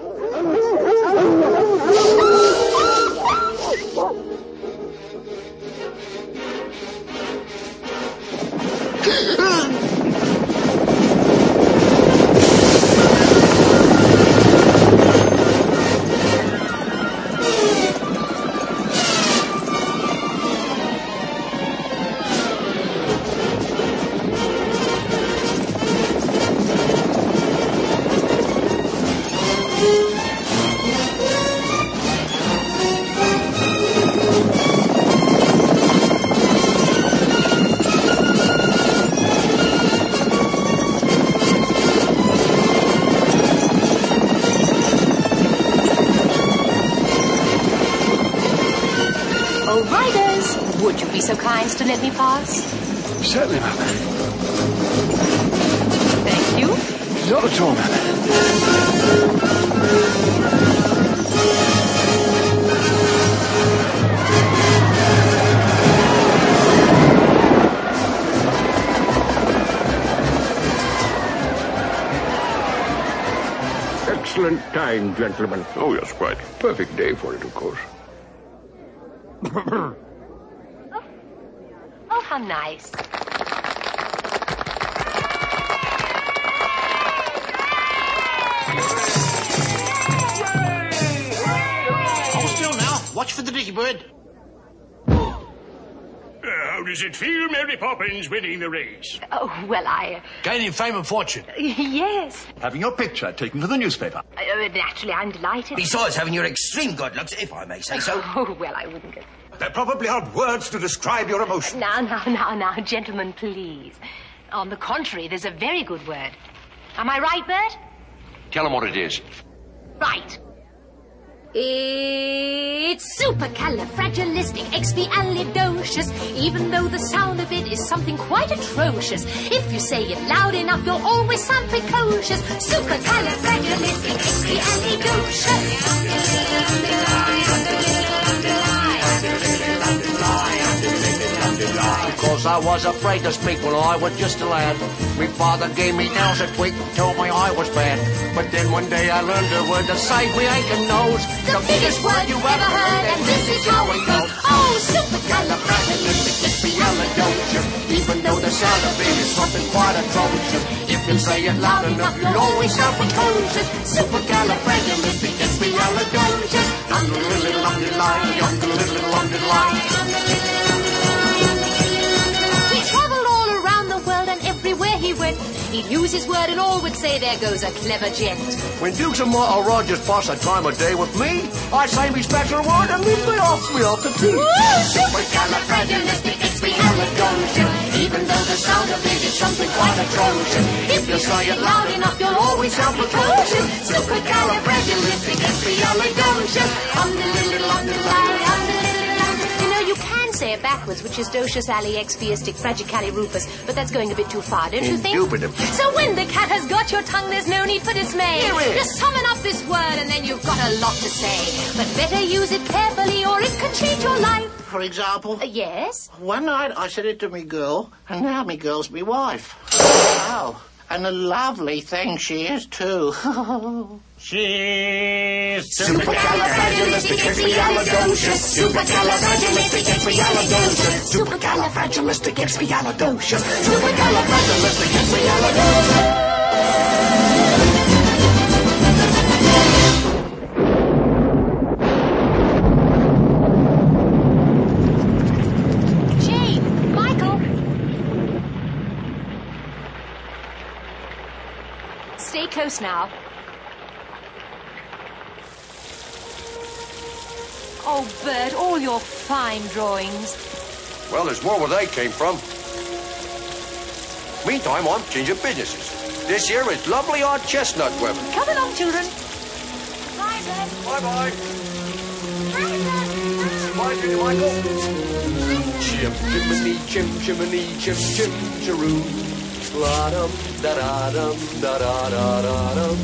Would you be so kind as to let me pass? Certainly, ma'am. Thank you. Not at all, ma'am. Excellent time, gentlemen. Oh, yes, quite. Perfect day for it, of course. Oh, how nice. Hold still now. Watch for the dicky bird. How does it feel, Mary Poppins, winning the race? Oh, well, Gaining fame and fortune. Yes. Having your picture taken to the newspaper. Naturally, I'm delighted. Besides having your extreme good looks, if I may say so. Oh, well, I wouldn't go. There probably aren't words to describe your emotion. Now, gentlemen, please. On the contrary, there's a very good word. Am I right, Bert? Tell him what it is. Right. It's supercalifragilisticexpialidocious, even though the sound of it is something quite atrocious. If you say it loud enough, you'll always sound precocious. Because I was afraid to speak when I was just a lad. My father gave me nails a tweak and told me I was bad. But then one day I learned a word to save me aching nose. The biggest word you ever heard, and this is how it goes. Oh, supercalifragilisticexpialidocious. Even though the sound of it is something quite atrocious. If you say it loud enough, you'll always sound precocious. Supercalifragilisticexpialidocious. He travelled all around the world, and everywhere he went, he'd use his word and all would say, there goes a clever gent. When Dukes and Martha Rogers pass a time of day with me, I say me special word and leave me off to tea. Supercalifragilisticexpialidocious. Even though the sound of it is something quite atrocious. If you say it loud enough, you'll always sound precocious. Supercalifragilisticexpialidocious. You know, you can say it backwards, which is docious ali expiastic fragicalirupus, but that's going a bit too far, don't you think? Indubitum. So when the cat has got your tongue, there's no need for dismay. Just summon up this word and then you've got a lot to say. But better use it carefully or it can change your life. For example? Yes? One night I said it to me girl, and now me girl's me wife. Oh, and a lovely thing she is, too. She's supercalifragilisticexpialidocious. Supercalifragilisticexpialidocious. Supercalifragilisticexpialidocious. Supercalifragilisticexpialidocious. Stay close now. Oh, Bert, all your fine drawings. Well, there's more where they came from. Meantime, I'm changing businesses. This here is lovely odd chestnut weather. Come along, children. Bye, Bert. Bye-bye. Bye, Bert. Bye, Junior Michael. Chim, chimney, chim, chimney, chim, chim, chiroo. La-dum, da-da-dum, da-da-da-da-dum.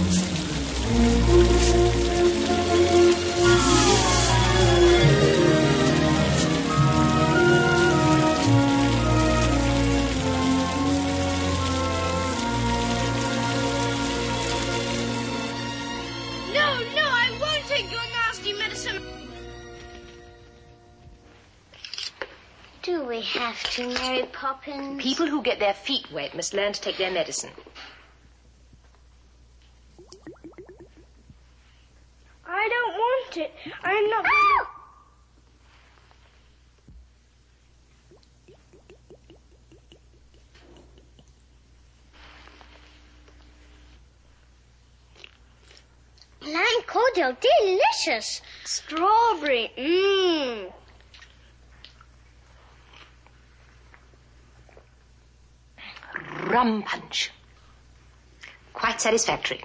No, I won't take your nasty medicine. Do we have to, Mary Poppins? People who get their feet wet must learn to take their medicine. I don't want it. I'm not... Lime cordial, delicious. Strawberry, mmm. Rum punch. Quite satisfactory.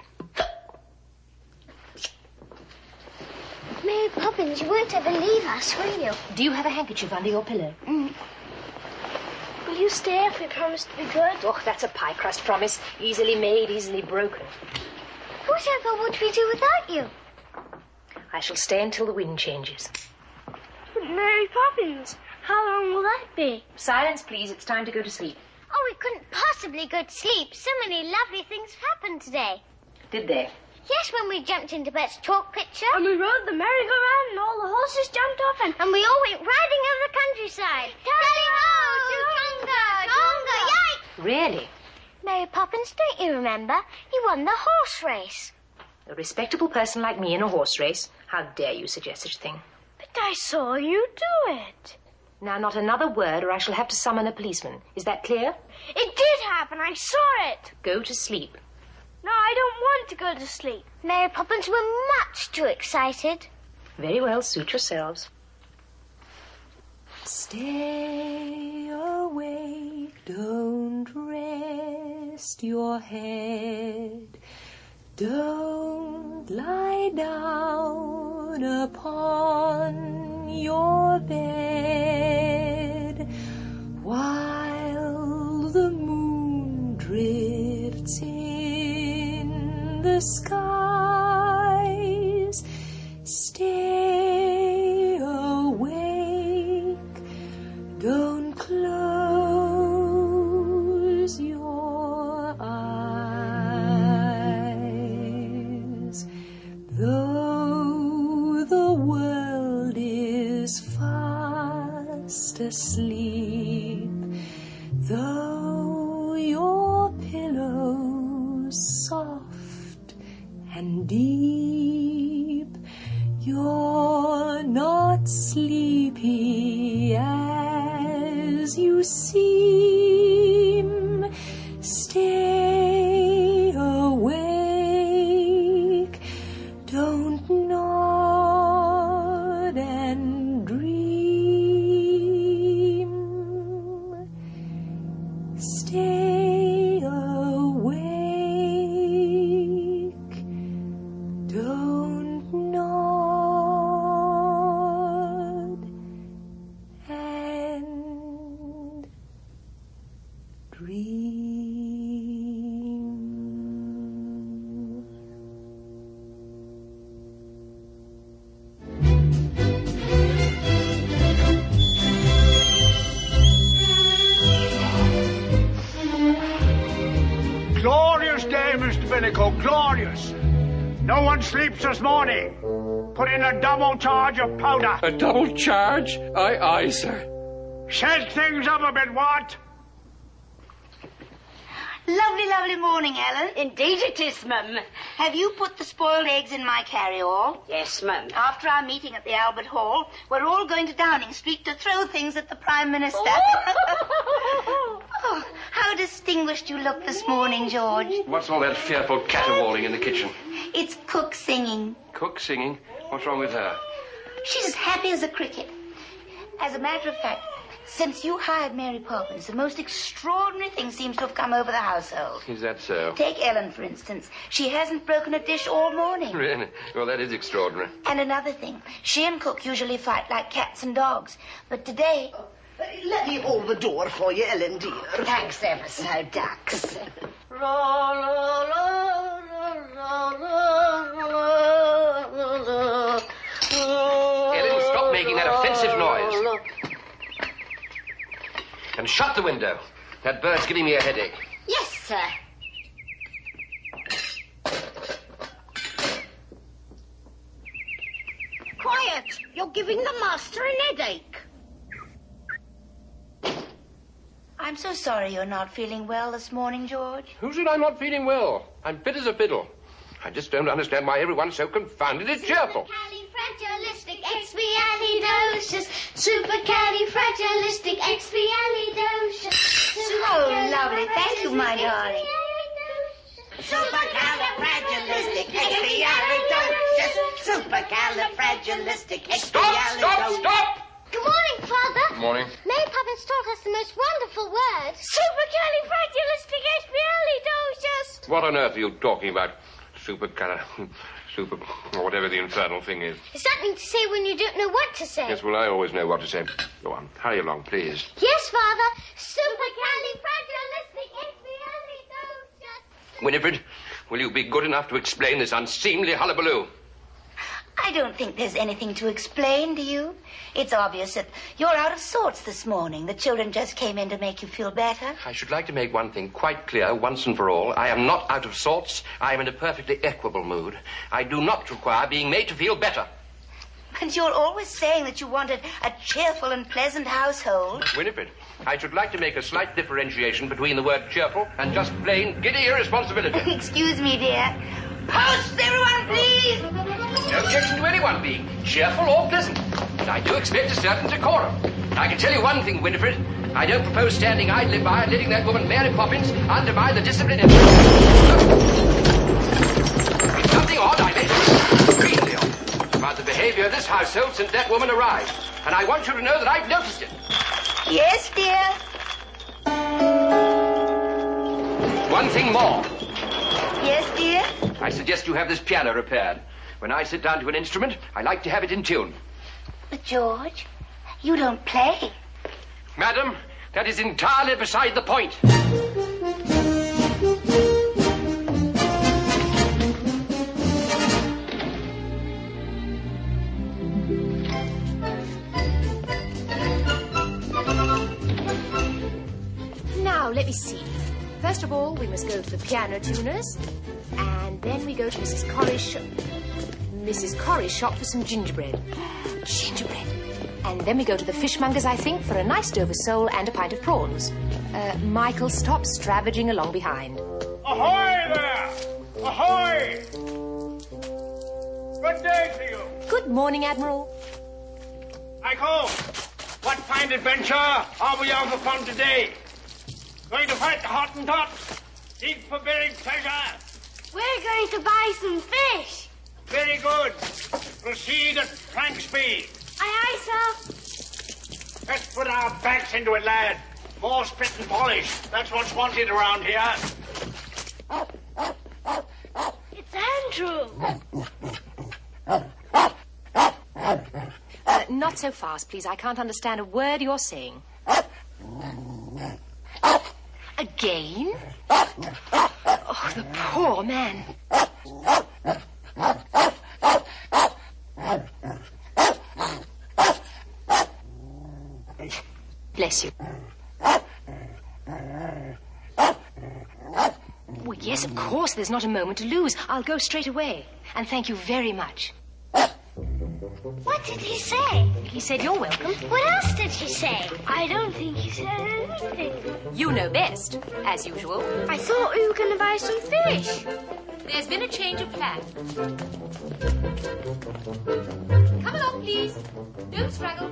Mary Poppins, you won't ever leave us, will you? Do you have a handkerchief under your pillow? Will you stay if we promise to be good? Oh, that's a pie crust promise. Easily made, easily broken. Whatever would we do without you? I shall stay until the wind changes. But Mary Poppins, how long will that be? Silence, please. It's time to go to sleep. Oh, we couldn't possibly go to sleep. So many lovely things happened today. Did they? Yes, when we jumped into Bert's chalk picture. And we rode the merry-go-round and all the horses jumped off and we all went riding over the countryside. Tally-ho to Tonga! Tonga, yike! Really? Mary Poppins, don't you remember? You won the horse race. A respectable person like me in a horse race? How dare you suggest such a thing? But I saw you do it. Now, not another word or I shall have to summon a policeman. Is that clear? It did happen. I saw it. Go to sleep. No, I don't want to go to sleep. Mary Poppins were much too excited. Very well, suit yourselves. Stay awake, don't rest your head. Don't lie down down upon your bed while the moon drifts in the skies. Stay awake, don't close your eyes. Though the world is fast asleep, though your pillow's soft and deep, you're not sleepy as you seem. Stay awake, don't nod and dream. Stay awake, don't nod and dream. Glorious day, Mr. Binnacle, glorious. No one sleeps this morning. Put in a double charge of powder. A double charge? Aye, aye, sir. Shake things up a bit, what? Lovely, lovely morning, Ellen. Indeed it is, Mum. Have you put the spoiled eggs in my carry-all? Yes, Mum. After our meeting at the Albert Hall, we're all going to Downing Street to throw things at the Prime Minister. Oh, how distinguished you look this morning, George. What's all that fearful caterwauling in the kitchen? It's Cook singing. Cook singing? What's wrong with her? She's as happy as a cricket. As a matter of fact, since you hired Mary Poppins, the most extraordinary thing seems to have come over the household. Is that so? Take Ellen, for instance. She hasn't broken a dish all morning. Really? Well, that is extraordinary. And another thing, she and Cook usually fight like cats and dogs. But today... Let me hold the door for you, Ellen, dear. Thanks ever so, ducks. Ellen, stop making that offensive noise. And shut the window. That bird's giving me a headache. Yes, sir. Quiet! You're giving the master an headache. I'm so sorry you're not feeling well this morning, George. Who said I'm not feeling well? I'm fit as a fiddle. I just don't understand why everyone's so confoundedly cheerful. Supercalifragilisticexpialidocious. Supercalifragilisticexpialidocious. Oh, lovely. Thank you, my darling. Supercalifragilisticexpialidocious. Supercalifragilisticexpialidocious. Stop! Good morning, Father. Good morning. Mary Poppins taught us the most wonderful word. Supercalifragilisticexpialidocious. What on earth are you talking about? Super, whatever the infernal thing is. It's something to say when you don't know what to say. Yes, well, I always know what to say. Go on, hurry along, please. Yes, Father. Supercalifragilisticexpialidocious. Winifred, will you be good enough to explain this unseemly hullabaloo? I don't think there's anything to explain, do you? It's obvious that you're out of sorts this morning. The children just came in to make you feel better. I should like to make one thing quite clear once and for all. I am not out of sorts. I am in a perfectly equable mood. I do not require being made to feel better. And you're always saying that you wanted a cheerful and pleasant household. Winifred, I should like to make a slight differentiation between the word cheerful and just plain giddy irresponsibility. Excuse me, dear. Post, everyone, please! No objection to anyone being cheerful or pleasant. But I do expect a certain decorum. I can tell you one thing, Winifred. I don't propose standing idly by and letting that woman Mary Poppins undermine the discipline of... It's something odd, I bet. Extremely odd. About the behavior of this household since that woman arrived. And I want you to know that I've noticed it. Yes, dear. One thing more. Yes, dear? I suggest you have this piano repaired. When I sit down to an instrument, I like to have it in tune. But, George, you don't play. Madam, that is entirely beside the point. Now, let me see. First of all, we must go to the piano tuners, and then we go to Mrs. Corrie's shop for some gingerbread. Gingerbread. And then we go to the fishmonger's, I think, for a nice Dover sole and a pint of prawns. Michael stops stravaging along behind. Ahoy there! Ahoy! Good day to you. Good morning, Admiral. Michael, what fine adventure are we out upon today? Going to fight the Hottentots? Seek for buried treasure? We're going to buy some fish. Very good. Proceed at Frank speed. Aye, aye, sir. Let's put our backs into it, lad. More spit and polish. That's what's wanted around here. It's Andrew. Not so fast, please. I can't understand a word you're saying. Again? Oh, the poor man. Bless you. Well, yes, of course, there's not a moment to lose. I'll go straight away. And thank you very much. What did he say? He said you're welcome. What else did he say? I don't think he said anything. You know best, as usual. I thought we were going to buy some fish. There's been a change of plan. Come along, please. Don't struggle.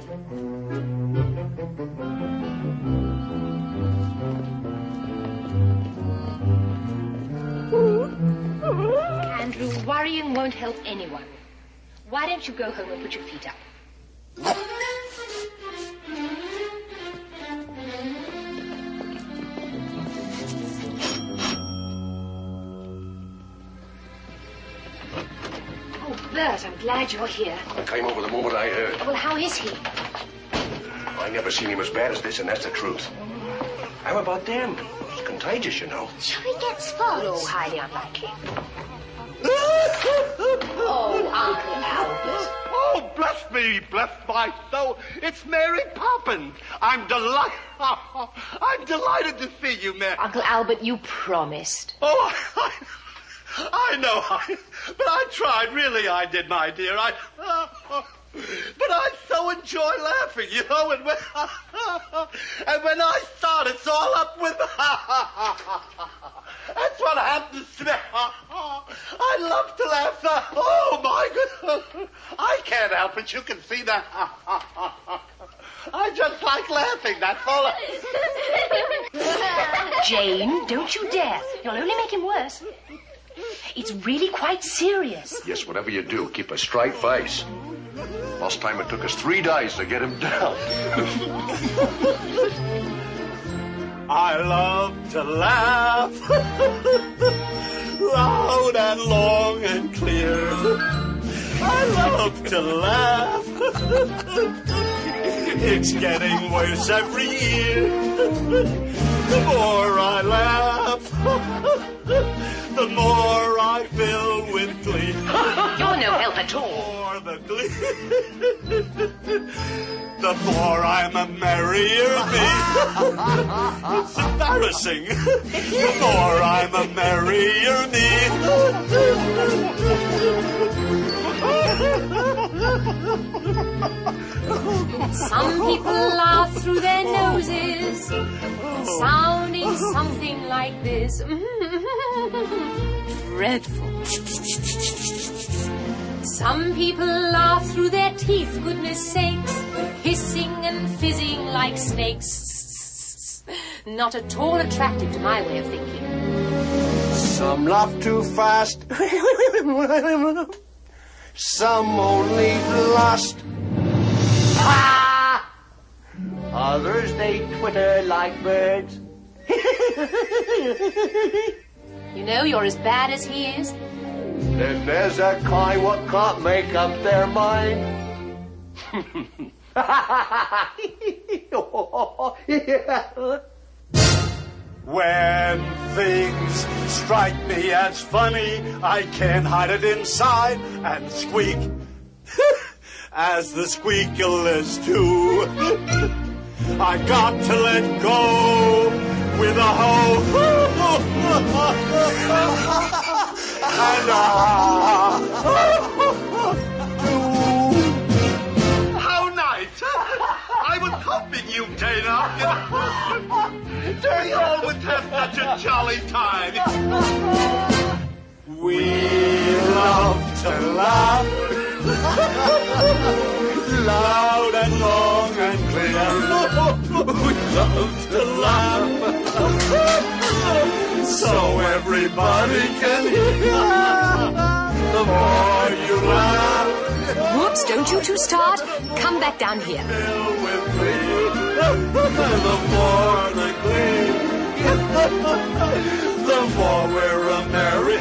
Andrew, worrying won't help anyone. Why don't you go home and put your feet up? Oh, Bert, I'm glad you're here. I came over the moment I heard. Well, how is he? I never seen him as bad as this, and that's the truth. How about them? It's contagious, you know. Shall we get spots? Oh, highly unlikely. Oh, Uncle Albert. Oh, bless me, bless my soul. It's Mary Poppins. I'm delighted to see you, Mary. Uncle Albert, you promised. Oh, I know, but I tried. Really, I did, my dear. But I so enjoy laughing, you know, and when I start, it's all up with... That's what happens to me. I love to laugh. Oh, my goodness. I can't help it. You can see that. I just like laughing, that's all. Jane, don't you dare. You'll only make him worse. It's really quite serious. Yes, whatever you do, keep a straight face. Last time it took us 3 days to get him down. I love to laugh loud and long and clear. I love to laugh. It's getting worse every year. The more I laugh, the more I fill with glee. You're no help at all. The glee. The more I'm a merrier me. It's embarrassing. The more I'm a merrier me. Some people laugh through their noses, sounding something like this. Dreadful. Some people laugh through their teeth, goodness sakes, hissing and fizzing like snakes. Not at all attractive to my way of thinking. Some laugh too fast. Some only last. Ah! Others, they twitter like birds. You know, you're as bad as he is. Then there's a kind what can't make up their mind. When things strike me as funny, I can't hide it inside and squeak. As the squeaklers do. I got to let go with a hoe. And how nice! I was hoping you'd turn up. They always have such a jolly time. We love to laugh. Loud and long and clear. We love to laugh. So everybody can hear. The more you laugh. Whoops, don't you two start. Come back down here. With glee. The more the glee. The more we're a merry.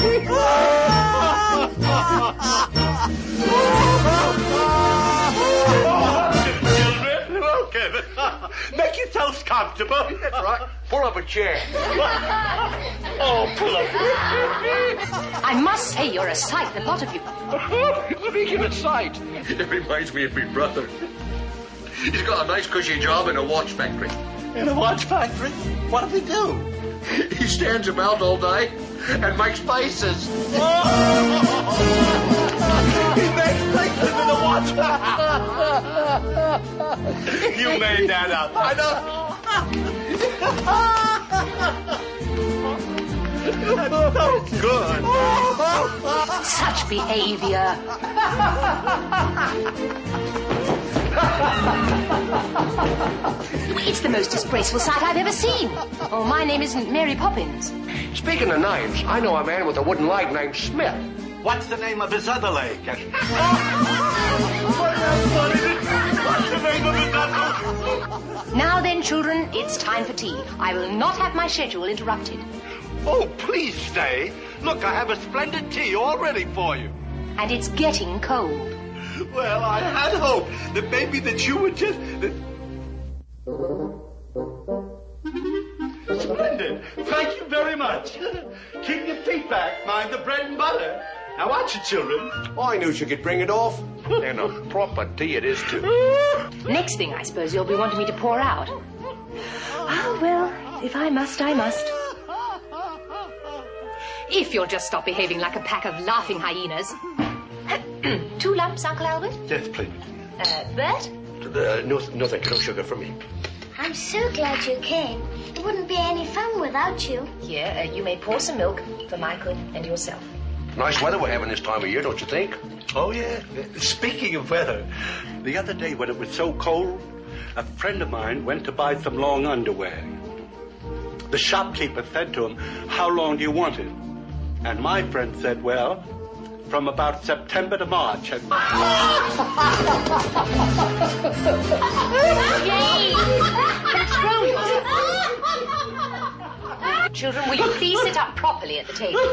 Children, okay, make yourselves comfortable. That's right. Pull up a chair. Oh, pull up. I must say you're a sight, the lot of you. Speaking of sight, it reminds me of my brother. He's got a nice cushy job in a watch factory. In a watch factory? What does he do? He stands about all day and makes faces. He makes faces in a watch factory. You made that up. I know. That's so good. Such behavior. It's the most disgraceful sight I've ever seen. Oh, my name isn't Mary Poppins. Speaking of names, I know a man with a wooden leg named Smith. What's the name of his other leg? What's the name of his other? Now then, children, it's time for tea. I will not have my schedule interrupted. Oh, please stay. Look, I have a splendid tea all ready for you. And it's getting cold. Well, I had hoped that maybe that you would just... Splendid. Thank you very much. Keep your feet back. Mind the bread and butter. Now watch it, children. I knew she could bring it off. And a proper tea it is, too. Next thing, I suppose you'll be wanting me to pour out. Oh, well, if I must, I must. If you'll just stop behaving like a pack of laughing hyenas. 2 lumps, Uncle Albert? Yes, please. Bert? No, thank you. No sugar for me. I'm so glad you came. It wouldn't be any fun without you. Here, you may pour some milk for Michael and yourself. Nice weather we're having this time of year, don't you think? Oh, yeah. Speaking of weather, the other day when it was so cold, a friend of mine went to buy some long underwear. The shopkeeper said to him, "How long do you want it?" And my friend said, "Well, from about September to March." And... Yay! Control yourself. Children, will you please sit up properly at the table?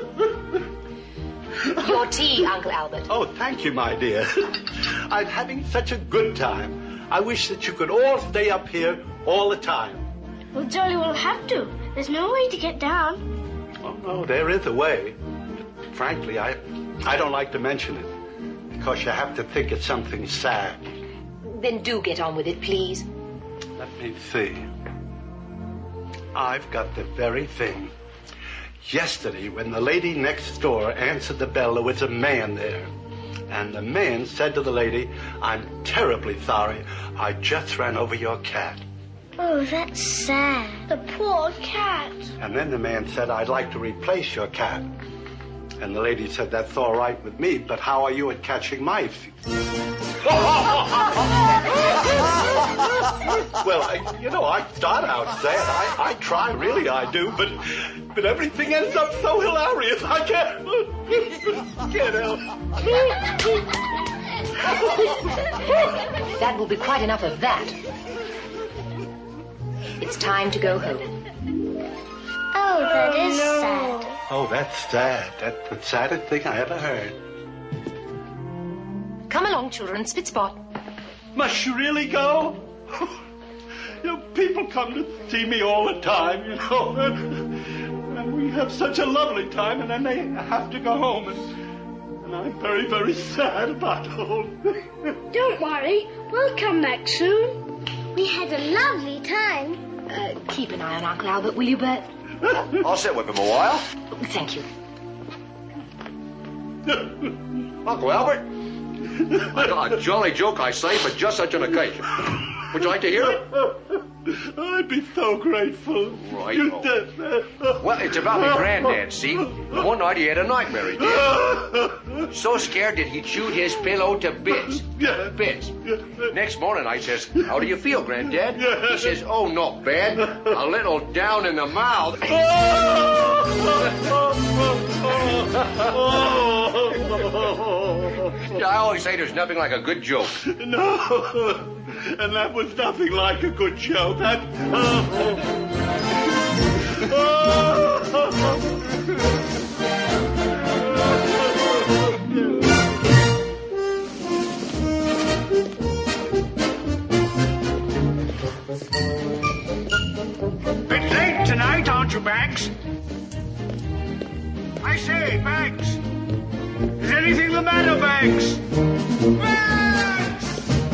Your tea, Uncle Albert. Oh, thank you, my dear. I'm having such a good time. I wish that you could all stay up here all the time. Well, Jolly will have to. There's no way to get down. Oh, no, there is a way. Frankly, I don't like to mention it, because you have to think it's something sad. Then do get on with it, please. Let me see. I've got the very thing. Yesterday, when the lady next door answered the bell, there was a man there. And the man said to the lady, "I'm terribly sorry. I just ran over your cat." Oh, that's sad. The poor cat. And then the man said, "I'd like to replace your cat." And the lady said, "That's all right with me, but how are you at catching mice?" Well, I start out sad. I try, really I do, but everything ends up so hilarious. I can't help. That will be quite enough of that. It's time to go home. Oh, that is sad. Oh, that's sad. That's the saddest thing I ever heard. Come along, children. Spitspot. Must you really go? People come to see me all the time, and we have such a lovely time, and then they have to go home, and I'm very, very sad about the whole thing. Don't worry, we'll come back soon. We had a lovely time. Keep an eye on Uncle Albert, will you, Bert? I'll sit with him a while. Thank you. Uncle Albert, I got a jolly joke, I say, for just such an occasion. Would you like to hear it? I'd be so grateful. Right. Well, it's about my granddad, see? One night he had a nightmare, he did. So scared that he chewed his pillow to bits. Bits. Next morning I says, how do you feel, Granddad? He says, oh, not bad. A little down in the mouth. I always say there's nothing like a good joke. No, and that was nothing like a good joke. Bit late tonight, aren't you, Bags? I say, Bags. Is anything the matter, Bags? Bags!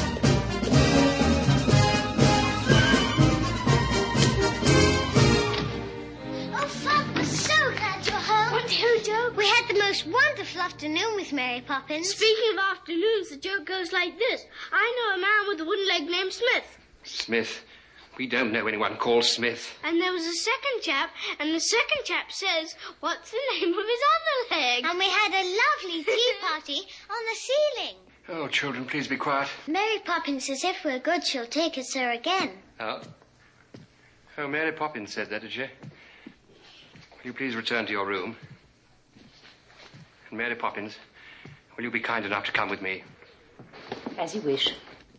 Oh, Fluff, we're so glad you're home. What new joke? We had the most wonderful afternoon with Mary Poppins. Speaking of afternoons, the joke goes like this. I know a man with a wooden leg named Smith. Smith? We don't know anyone called Smith. And there was a second chap, and the second chap says, what's the name of his other leg? And we had a lovely tea party on the ceiling. Oh, children, please be quiet. Mary Poppins says if we're good, she'll take us there again. Oh, Mary Poppins said that, did she? Will you please return to your room? And Mary Poppins, will you be kind enough to come with me? As you wish.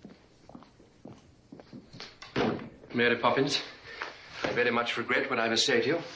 Mary Poppins, I very much regret what I must say to you.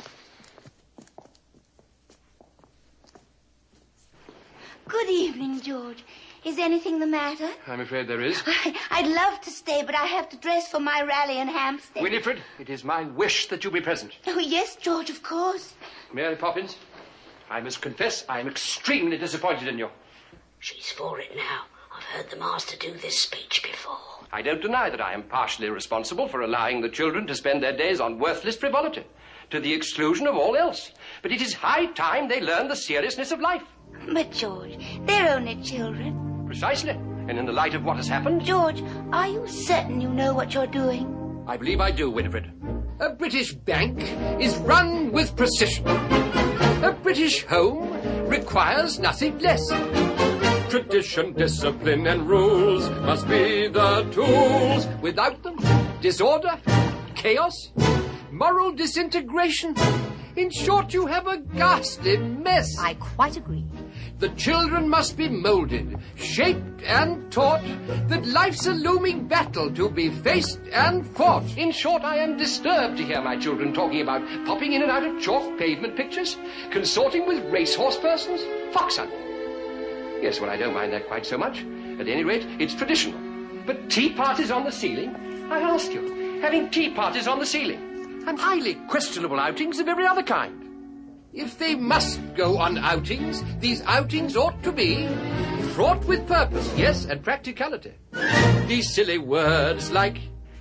Good evening, George. Is anything the matter? I'm afraid there is. I'd love to stay, but I have to dress for my rally in Hampstead. Winifred, it is my wish that you be present. Oh, yes, George, of course. Mary Poppins, I must confess I am extremely disappointed in you. She's for it now. I've heard the master do this speech before. I don't deny that I am partially responsible for allowing the children to spend their days on worthless frivolity, to the exclusion of all else. But it is high time they learn the seriousness of life. But, George, they're only children. Precisely. And in the light of what has happened... George, are you certain you know what you're doing? I believe I do, Winifred. A British bank is run with precision. A British home requires nothing less. Tradition, discipline, and rules must be the tools. Without them, disorder, chaos, moral disintegration. In short, you have a ghastly mess. I quite agree. The children must be molded, shaped, and taught that life's a looming battle to be faced and fought. In short, I am disturbed to hear my children talking about popping in and out of chalk pavement pictures, consorting with racehorse persons, fox hunting. Yes, well, I don't mind that quite so much. At any rate, it's traditional. But tea parties on the ceiling? I ask you, having tea parties on the ceiling, and highly questionable outings of every other kind. If they must go on outings, these outings ought to be fraught with purpose, yes, and practicality. These silly words like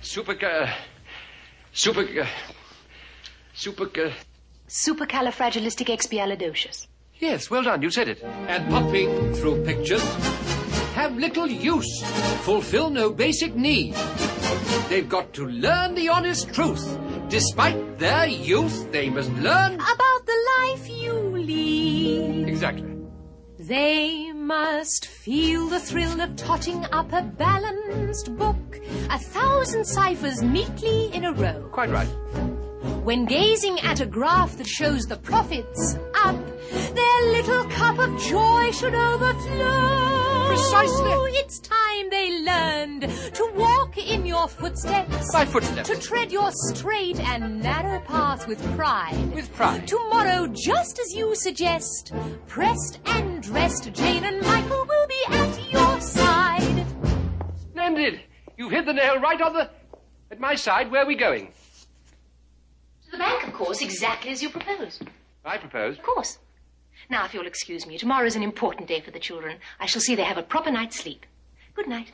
supercalifragilisticexpialidocious. Yes, well done, you said it. And popping through pictures have little use, fulfill no basic need. They've got to learn the honest truth. Despite their youth, they must learn... about the life you lead. Exactly. They must feel the thrill of totting up a balanced book, 1,000 ciphers neatly in a row. Quite right. When gazing at a graph that shows the profits up, their little cup of joy should overflow. Precisely. It's time they learned to walk in your footsteps. My footsteps. To tread your straight and narrow path with pride. With pride. Tomorrow, just as you suggest, pressed and dressed, Jane and Michael will be at your side. Splendid. You've hit the nail right on at my side. Where are we going? To the bank, of course, exactly as you proposed. I propose. Of course. Now, if you'll excuse me, tomorrow is an important day for the children. I shall see they have a proper night's sleep. Good night.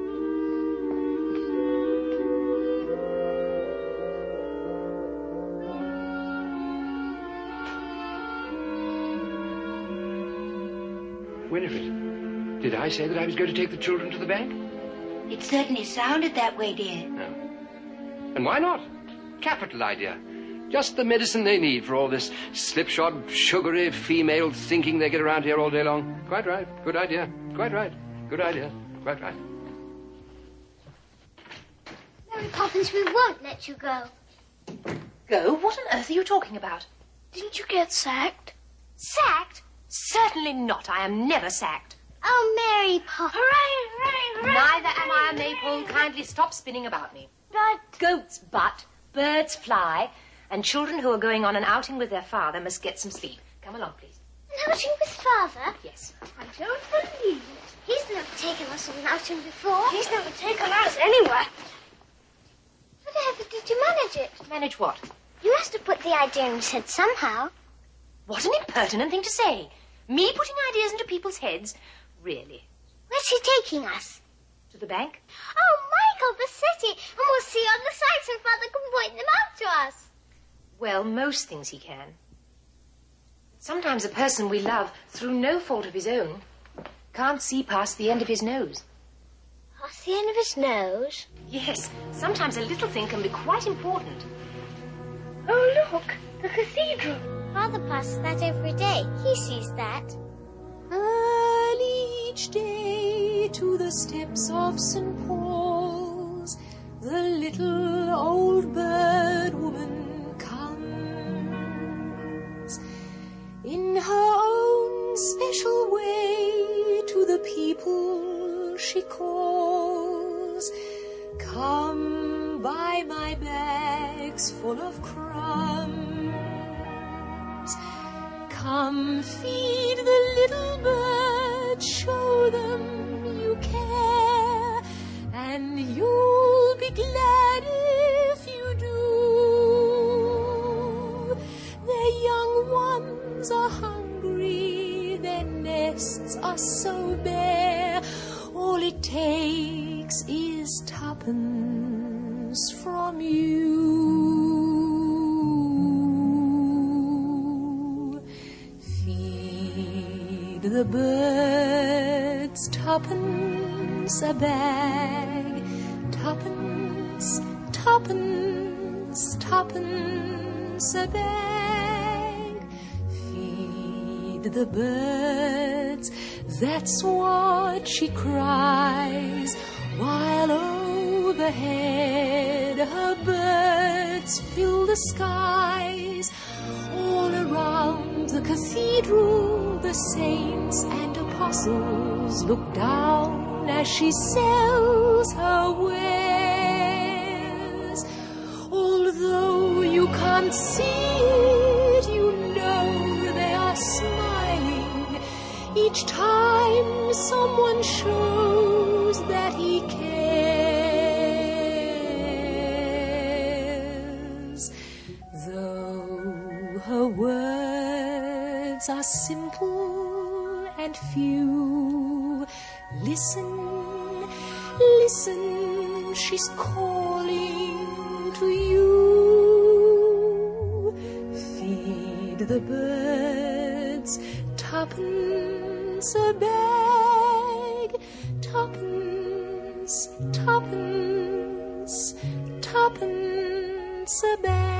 Winifred, did I say that I was going to take the children to the bank? It certainly sounded that way, dear. No. And why not? Capital idea. Just the medicine they need for all this slipshod, sugary, female thinking they get around here all day long. Quite right. Good idea. Quite right. Good idea. Quite right. Mary Poppins, we won't let you go. Go? What on earth are you talking about? Didn't you get sacked? Sacked? Certainly not. I am never sacked. Oh, Mary Poppins. Hooray, hooray, hooray. Neither am I a maypole. Kindly stop spinning about me. But... Goats butt, birds fly, and children who are going on an outing with their father must get some sleep. Come along, please. An outing with Father? Yes. I don't believe it. He's never taken us on an outing before. He's never taken us anywhere. However did you manage it? Manage what? You must have put the idea in his head somehow. What an impertinent thing to say. Me putting ideas into people's heads? Really? Where's he taking us? To the bank. Oh, Michael, the city. And we'll see on the sights and Father can point them out to us. Well, most things he can. Sometimes a person we love, through no fault of his own, can't see past the end of his nose. Past the end of his nose? Yes. Sometimes a little thing can be quite important. Oh, look. The cathedral. Father passes that every day. He sees that. Early each day to the steps of St. Paul's, the little old bird woman comes. In her own special way to the people she calls, come buy my bags full of crumbs. Come feed the little birds, show them you care, and you'll be glad if you do. Their young ones are hungry, their nests are so bare, all it takes is tuppence from you. The birds tuppence a bag, tuppence, tuppence, tuppence a bag. Feed the birds, that's what she cries, while overhead her birds fill the skies. All around the cathedral, the saints and apostles look down as she sells her wares. Although you can't see it, you know they are smiling each time someone shows that he cares. Though her words are simple and few, listen, listen, she's calling to you. Feed the birds, tuppence a bag, tuppence, tuppence, tuppence a bag.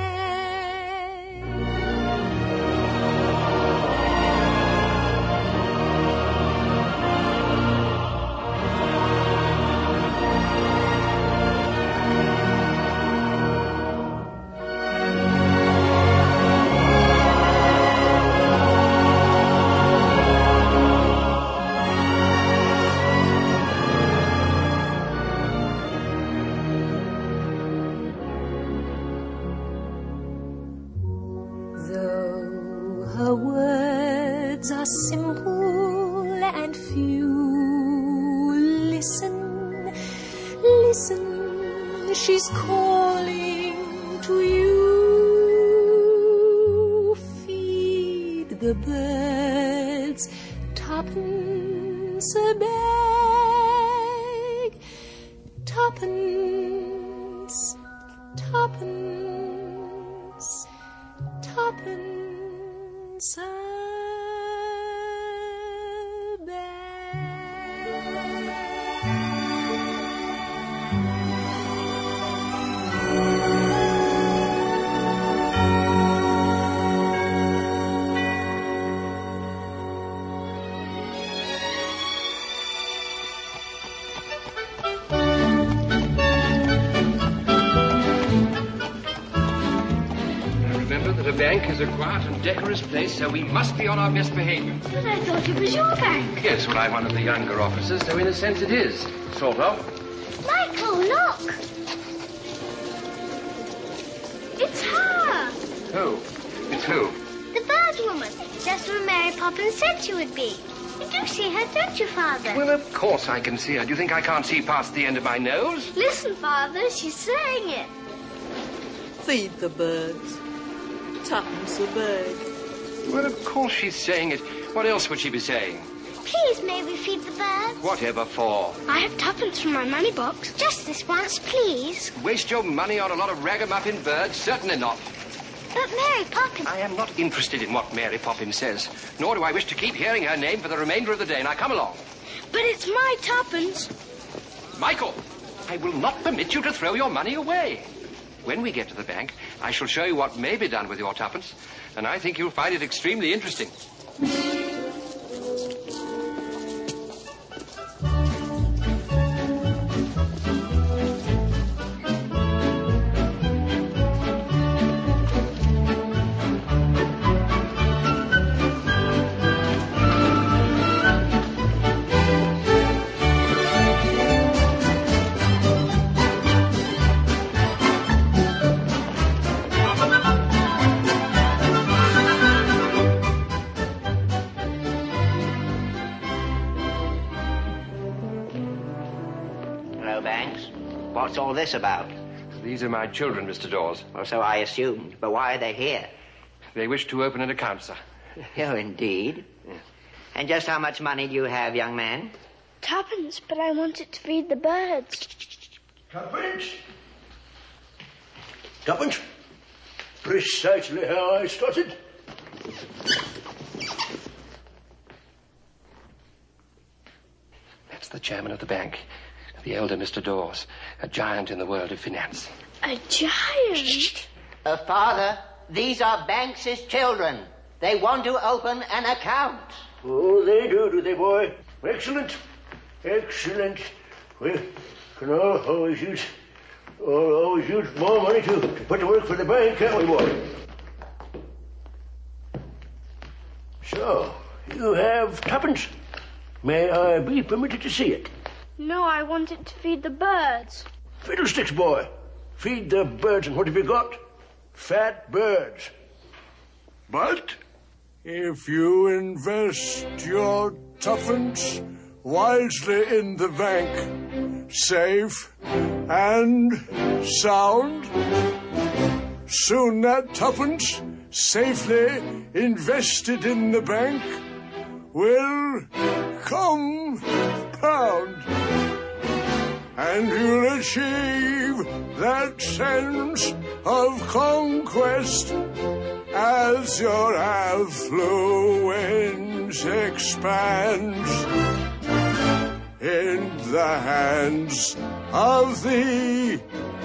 and few. Listen, listen, she's calling to you. Feed the birds, twopence a bag, twopence, twopence, twopence a The bank is a quiet and decorous place, so we must be on our best behavior. But I thought it was your bank. Yes, well, I'm one of the younger officers, so in a sense it is. Sort of. Michael, look. It's her. Who? It's who? The bird woman. Just what Mary Poppins said she would be. You do see her, don't you, Father? Well, of course I can see her. Do you think I can't see past the end of my nose? Listen, Father, she's saying it. Feed the birds. Twopence a bird. Well, of course she's saying it. What else would she be saying? Please, may we feed the birds? Whatever for? I have twopence from my money box. Just this once, please. Waste your money on a lot of ragamuffin birds? Certainly not. But Mary Poppins... I am not interested in what Mary Poppins says, nor do I wish to keep hearing her name for the remainder of the day. Now, come along. But it's my twopence. Michael, I will not permit you to throw your money away. When we get to the bank, I shall show you what may be done with your twopence, and I think you'll find it extremely interesting. What's all this about? These are my children, Mr. Dawes. Well, so I assumed. But why are they here? They wish to open an account, sir. Oh, indeed. Yes. And just how much money do you have, young man? Twopence, but I want it to feed the birds. Twopence? Twopence? Precisely how I started. That's the chairman of the bank. The elder Mr. Dawes, a giant in the world of finance. A giant? Father, these are Banks's children. They want to open an account. Oh, they do they, boy? Excellent. Excellent. We can always use more money to put to work for the bank, can't we, boy? So, you have twopence. May I be permitted to see it? No, I want it to feed the birds. Fiddlesticks, boy. Feed the birds, and what have you got? Fat birds. But if you invest your twopence wisely in the bank, safe and sound, soon that twopence safely invested in the bank will compound, and you'll achieve that sense of conquest as your affluence expands in the hands of the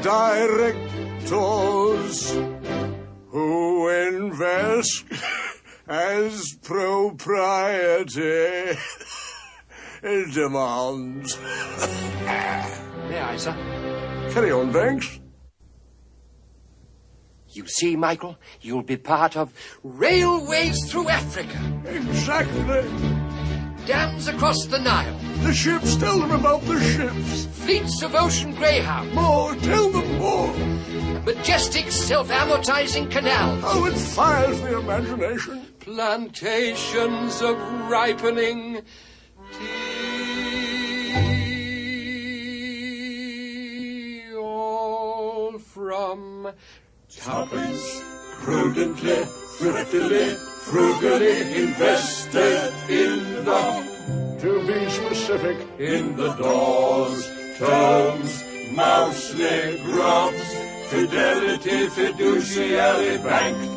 directors who invest as propriety demands. May I, sir? Carry on, Banks. You see, Michael, you'll be part of railways through Africa. Exactly. Dams across the Nile. The ships, tell them about the ships. Fleets of ocean greyhounds. More, tell them more. A majestic self-amortizing canal. Oh, it fires the imagination. Plantations of ripening from Tuppence, prudently, thriftily, frugally invested in the, to be specific, in the doors, tomes, mousely grubs, Fidelity Fiduciary Bank.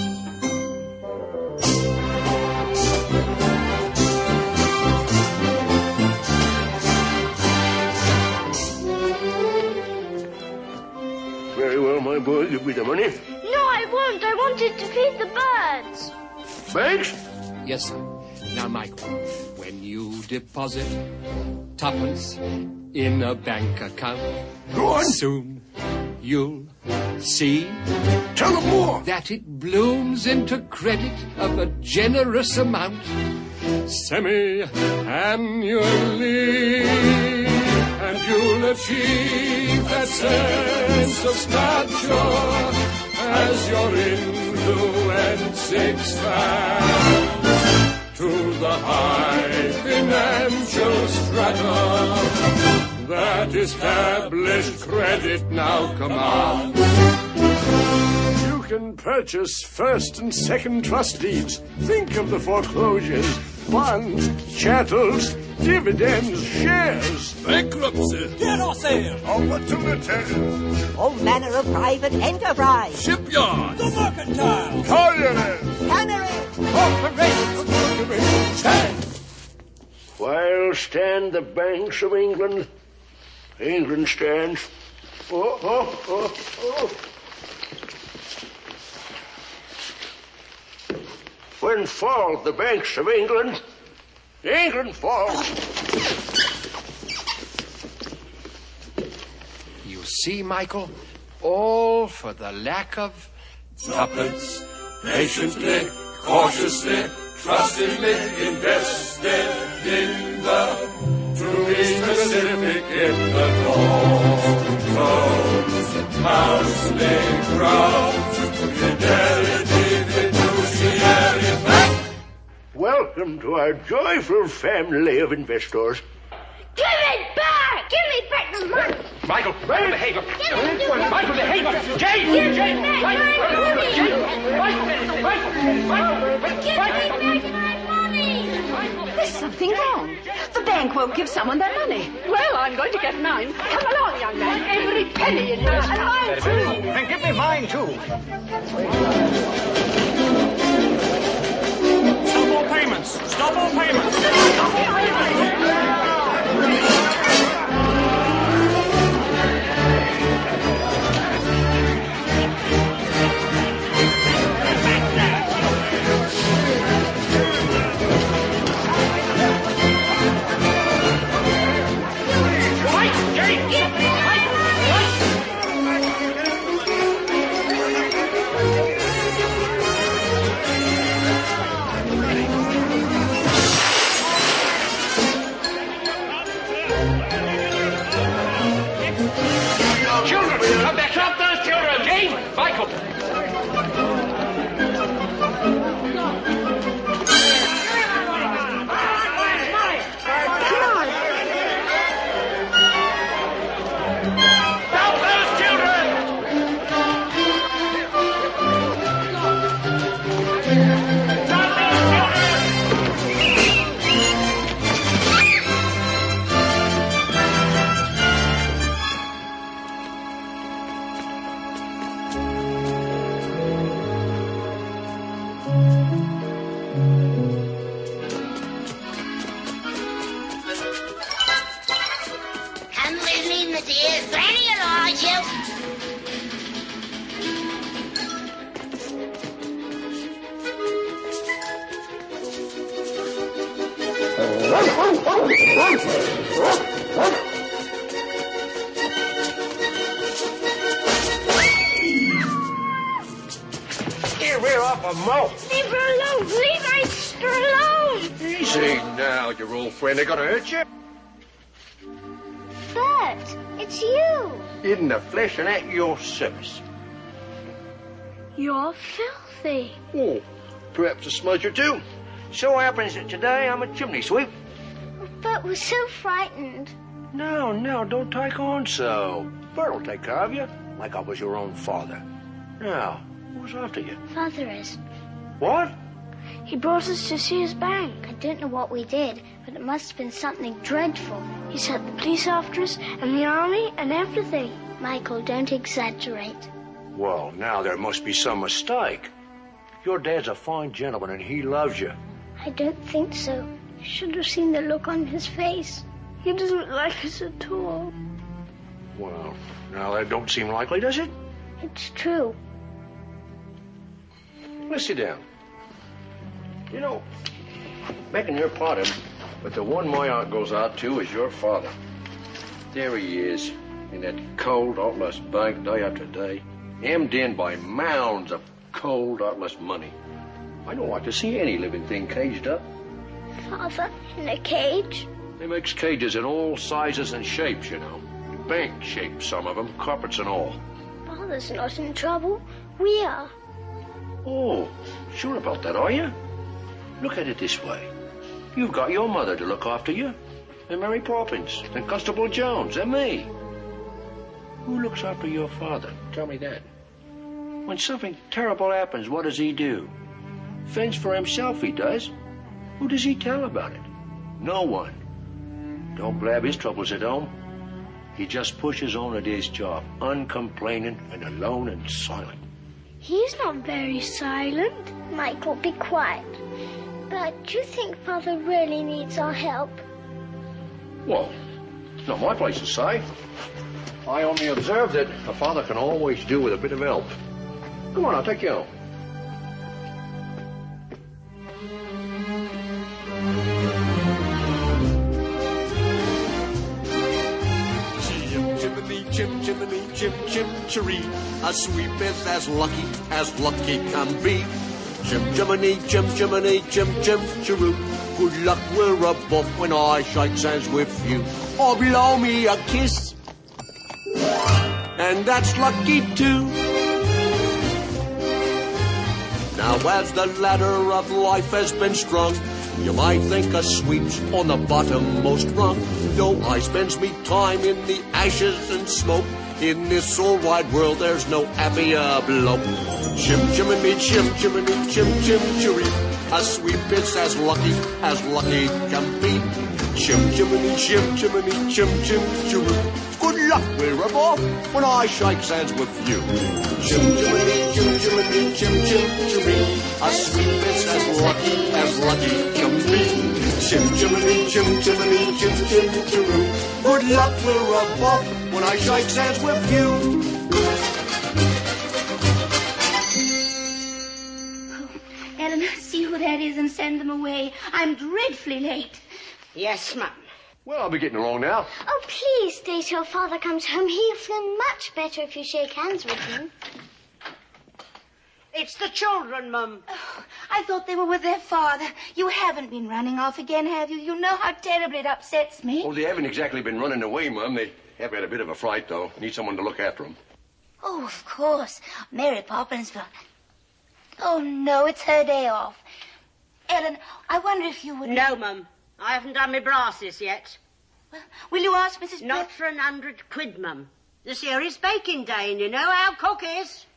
Very well, my boy, give me the money. No, I won't. I wanted to feed the birds. Thanks? Yes, sir. Now, Michael, when you deposit tuppence in a bank account, go on. Soon you'll see. Tell them more. That it blooms into credit of a generous amount, semi-annually, and you'll achieve that sense of stature as your influence expands to the high financial strata that established credit now commands. You can purchase first and second trust deeds. Think of the foreclosures, bonds, chattels, dividends, shares. Bankruptcy. Carrousel. Opportunity. All manner of private enterprise. Shipyard. The mercantile. Collieries. Cannery. Corporations. Stand. While stand the banks of England, England stands. Oh, oh, oh, oh. When fall the banks of England, England falls. You see, Michael, all for the lack of tuppence, patiently, cautiously, trustingly invested in the, to be specific, in the tomes, mousely grubs, Fidelity Fiduciary Bank. Welcome to our joyful family of investors. Give it back! Give me back the money! Michael, better behavior. Michael, behavior. Jane! Give me Jane! back my money! Give me back my money! There's something wrong. The bank won't give someone their money. Well, I'm going to get mine. Come along, young man. Every penny in yours. And mine, too. And give me mine, too. Stop all payments. Stop all payments. Michael! Here, we're off a mo. Leave her alone. Leave her sister alone. Easy now, your old friend. They're going to hurt you. Bert, it's you. In the flesh and at your service. You're filthy. Oh, perhaps a smudge or two. So happens that today I'm a chimney sweep. Bert was so frightened. No, don't take on so. Bert will take care of you. like I was your own father. Now, who's after you? Father is. What? He brought us to see his bank. I don't know what we did, but it must have been something dreadful. He sent the police after us, and the army, and everything. Michael, don't exaggerate. Well, now there must be some mistake. Your dad's a fine gentleman, and he loves you. I don't think so. You should have seen the look on his face. He doesn't like us at all. Well, now that don't seem likely, does it? It's true. Let's sit down. You know, making your part of him, but the one my heart goes out to is your father. There he is, in that cold, heartless bank day after day, hemmed in by mounds of cold, heartless money. I don't like to see any living thing caged up. Father, in a cage? They makes cages in all sizes and shapes, you know. Bank shapes, some of them, carpets and all. Father's not in trouble. We are. Oh, sure about that, are you? Look at it this way. You've got your mother to look after you, and Mary Poppins, and Constable Jones, and me. Who looks after your father? Tell me that. When something terrible happens, what does he do? Fends for himself, he does. Who does he tell about it? No one. Don't blab his troubles at home. He just pushes on at his job, uncomplaining and alone and silent. He's not very silent. Michael, be quiet. But do you think Father really needs our help? Well, it's not my place to say. I only observe that a father can always do with a bit of help. Come on, I'll take you home. Chim, chimney, chim, chim, chiree. A sweep is as lucky can be. Chim, chimney, chim, chiroo. Good luck, we're above when I shake hands with you. Or blow me a kiss. And that's lucky too. Now as the ladder of life has been strung, you might think a sweep's on the bottommost rung. No, I spends me time in the ashes and smoke. In this all wide world, there's no happier bloke. Chim, chimney, chim, chiree. A sweep is as lucky can be. Chim, chimney, chim, chiroo. Good luck, we're above when I shake hands with you. Chim, chimney, chim, chiree. A sweep is as lucky can be. Chim, chimney, chim, chiroo. Good luck, we're above when I shake hands with you. Ellen, see who that is and send them away. I'm dreadfully late. Yes, Mum. Well, I'll be getting along now. Oh, please stay till Father comes home. He'll feel much better if you shake hands with him. It's the children, Mum. Oh, I thought they were with their father. You haven't been running off again, have you? You know how terribly it upsets me. Oh, they haven't exactly been running away, Mum. They have had a bit of a fright, though. Need someone to look after them. Oh, of course. Mary Poppins will... Oh, no, it's her day off. Ellen, I wonder if you would... No, Mum. I haven't done my brasses yet. Well, will you ask Mrs. Not for 100 quid, Mum. This here is baking day, and you know how cook is.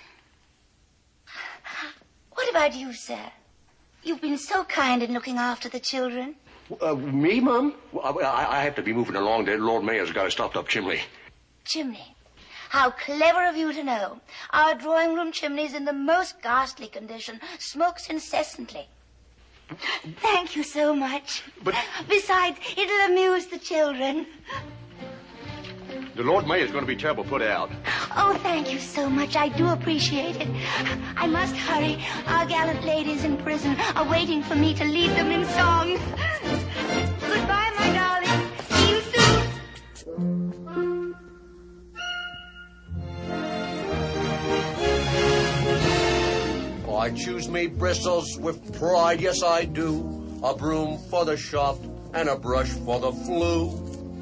What about you, sir? You've been so kind in looking after the children. Me, Mum? I have to be moving along. The Lord Mayor's got a stopped-up chimney. Chimney? How clever of you to know. Our drawing-room chimney's in the most ghastly condition. Smokes incessantly. Thank you so much. But... Besides, it'll amuse the children. The Lord Mayor's going to be terrible put out. Oh, thank you so much. I do appreciate it. I must hurry. Our gallant ladies in prison are waiting for me to lead them in song. Goodbye, my darling. See you soon. I choose me bristles with pride, yes I do. A broom for the shaft and a brush for the flue.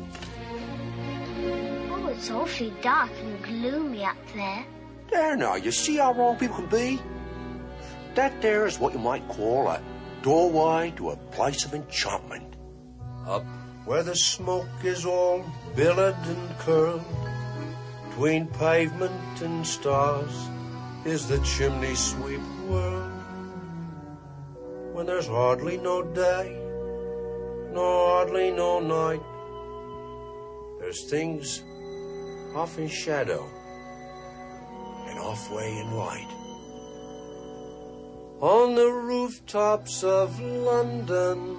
Oh, it's awfully dark and gloomy up there. There now, you see how wrong people can be? That there is what you might call a doorway to a place of enchantment. Up where the smoke is all billowed and curled, Between pavement and stars is the chimney sweep world, when there's hardly no day, nor hardly no night. There's things off in shadow and off way in light. On the rooftops of London,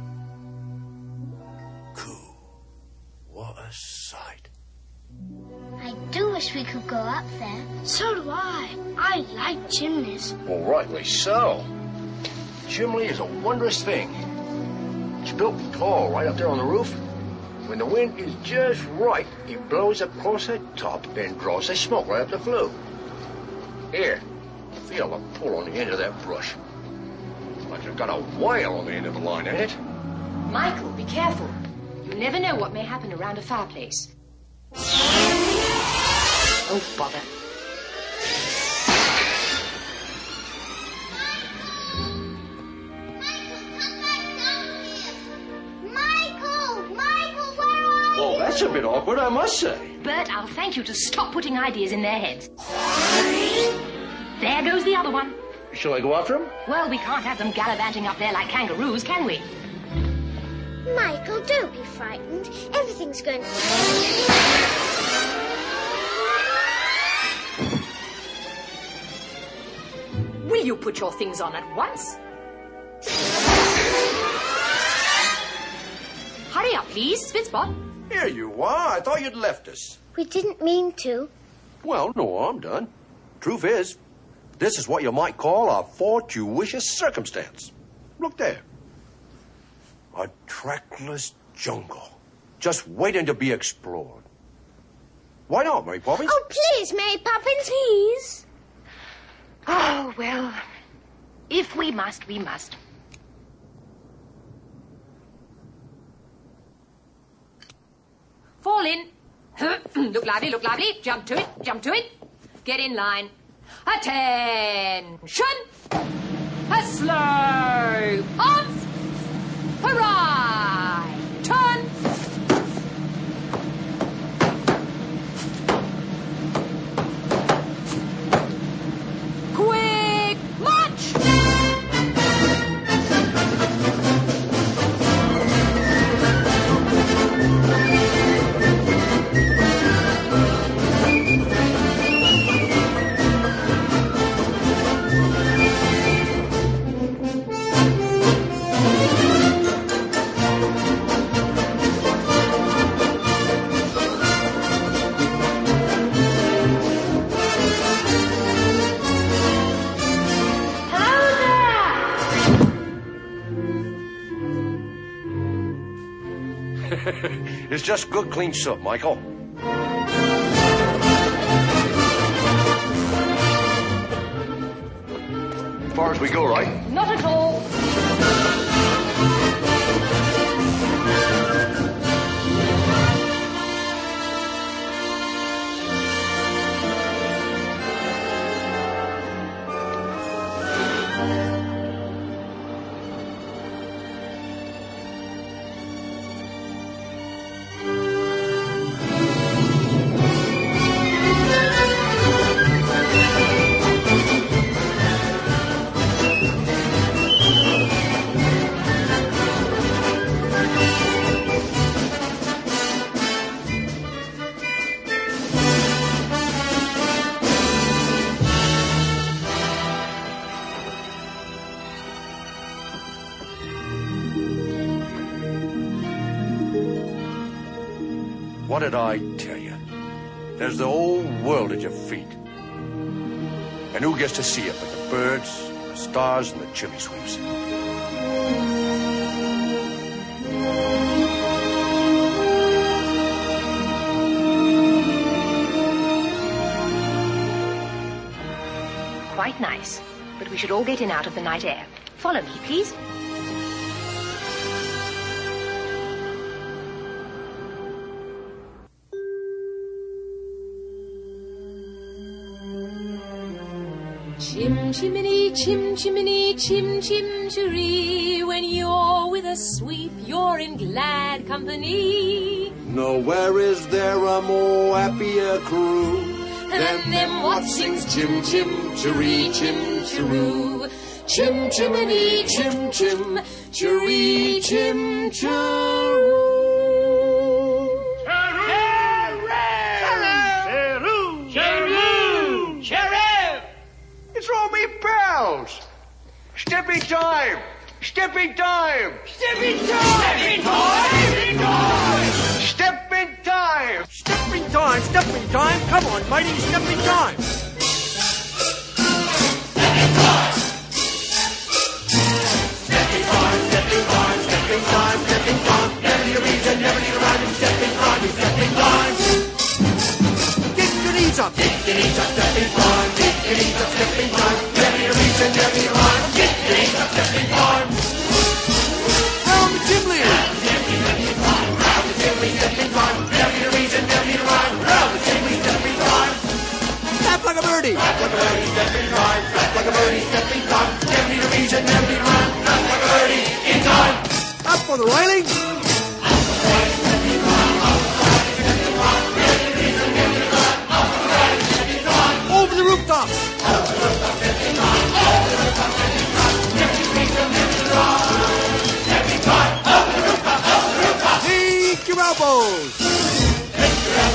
cool, what a sight. I do wish we could go up there. So do I. I like chimneys. Well, rightly so. Chimney is a wondrous thing. It's built tall right up there on the roof. When the wind is just right, it blows across the top and draws the smoke right up the flue. Here, feel the pull on the end of that brush. Like you've got a wire on the end of the line, ain't it? Michael, be careful. You never know what may happen around a fireplace. Oh, bother. Oh, that's a bit awkward, I must say. Bert, I'll thank you to stop putting ideas in their heads. There goes the other one. Shall I go after him? Well, we can't have them gallivanting up there like kangaroos, can we? Michael, don't be frightened. Everything's going to... Will you put your things on at once? Hurry up, please, Spitzbot. Here you are. I thought you'd left us. We didn't mean to. Well, no harm done. Truth is, this is what you might call a fortuitous circumstance. Look there. A trackless jungle, just waiting to be explored. Why not, Mary Poppins? Oh, please, Mary Poppins, please. Oh, well, if we must, we must. Fall in. Look lively, jump to it. Get in line. Attention! A slow pause. Hurrah! Turn. Quick march! It's just good, clean soup, Michael. As far as we go, right? Not at all. What did I tell you? There's the whole world at your feet. And who gets to see it but the birds, the stars, and the chimney sweeps? Quite nice, but we should all get in out of the night air. Follow me, please. Chim chimney, chim chimney, chim chim chiree. When you're with a sweep, you're in glad company. Nowhere is there a more happier crew than them what sings chim chim chiree, chim chiroo. Chim chimney, chim chim chiree, chim chiroo. It's all me pals. Steppy time! Steppy time! Stepping time! Stepping time! Stepping time! Stepping time! Stepping time! Come on, mighty, stepping time! Stepping time! Stepping time! Stepping time! Stepping time! Stepping time! Never need a reason, never need a rhyme. Stepping time! Stepping time! Get your knees up! Get your knees up! Stepping time! Get your knees up! Stepping time! Never need a reason, never need a rhyme. Get your knees up! Stepping time! Round the chimney! Round the chimney! Stepping time! Round the chimney! Stepping time! Never need a reason, never need a rhyme. Round the chimney! Stepping time! Clap like a birdie! Clap like a birdie! Stepping time! Clap like a birdie! Stepping time! Never need a reason, never need a rhyme. Clap like a birdie! In time! Up for the railing! Over the rooftops! Take your elbows!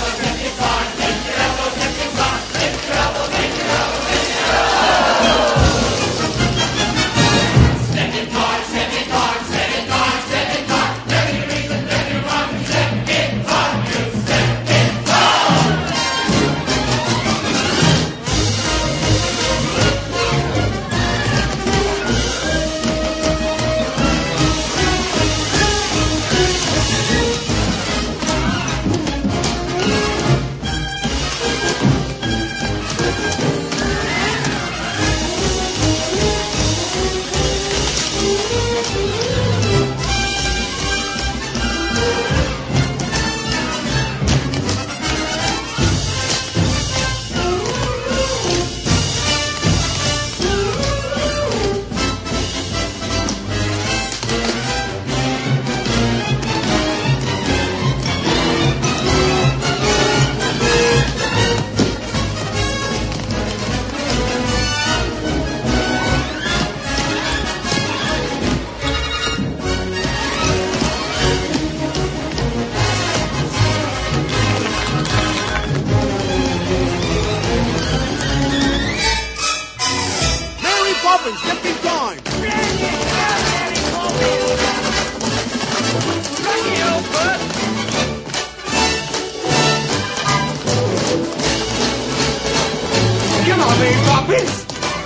Poppins, stepping time! Lucky old Bert! Come on, Mary Poppins!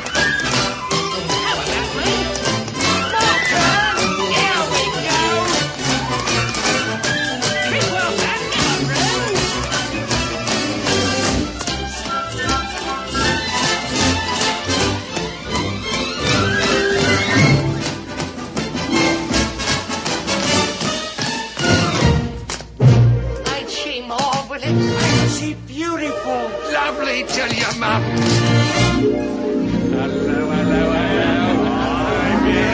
Lovely, tell your mum. Hello, hello, hello.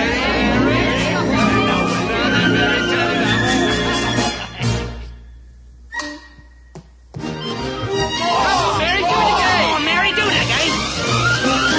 Mary, do it again. Oh, Mary, do it again.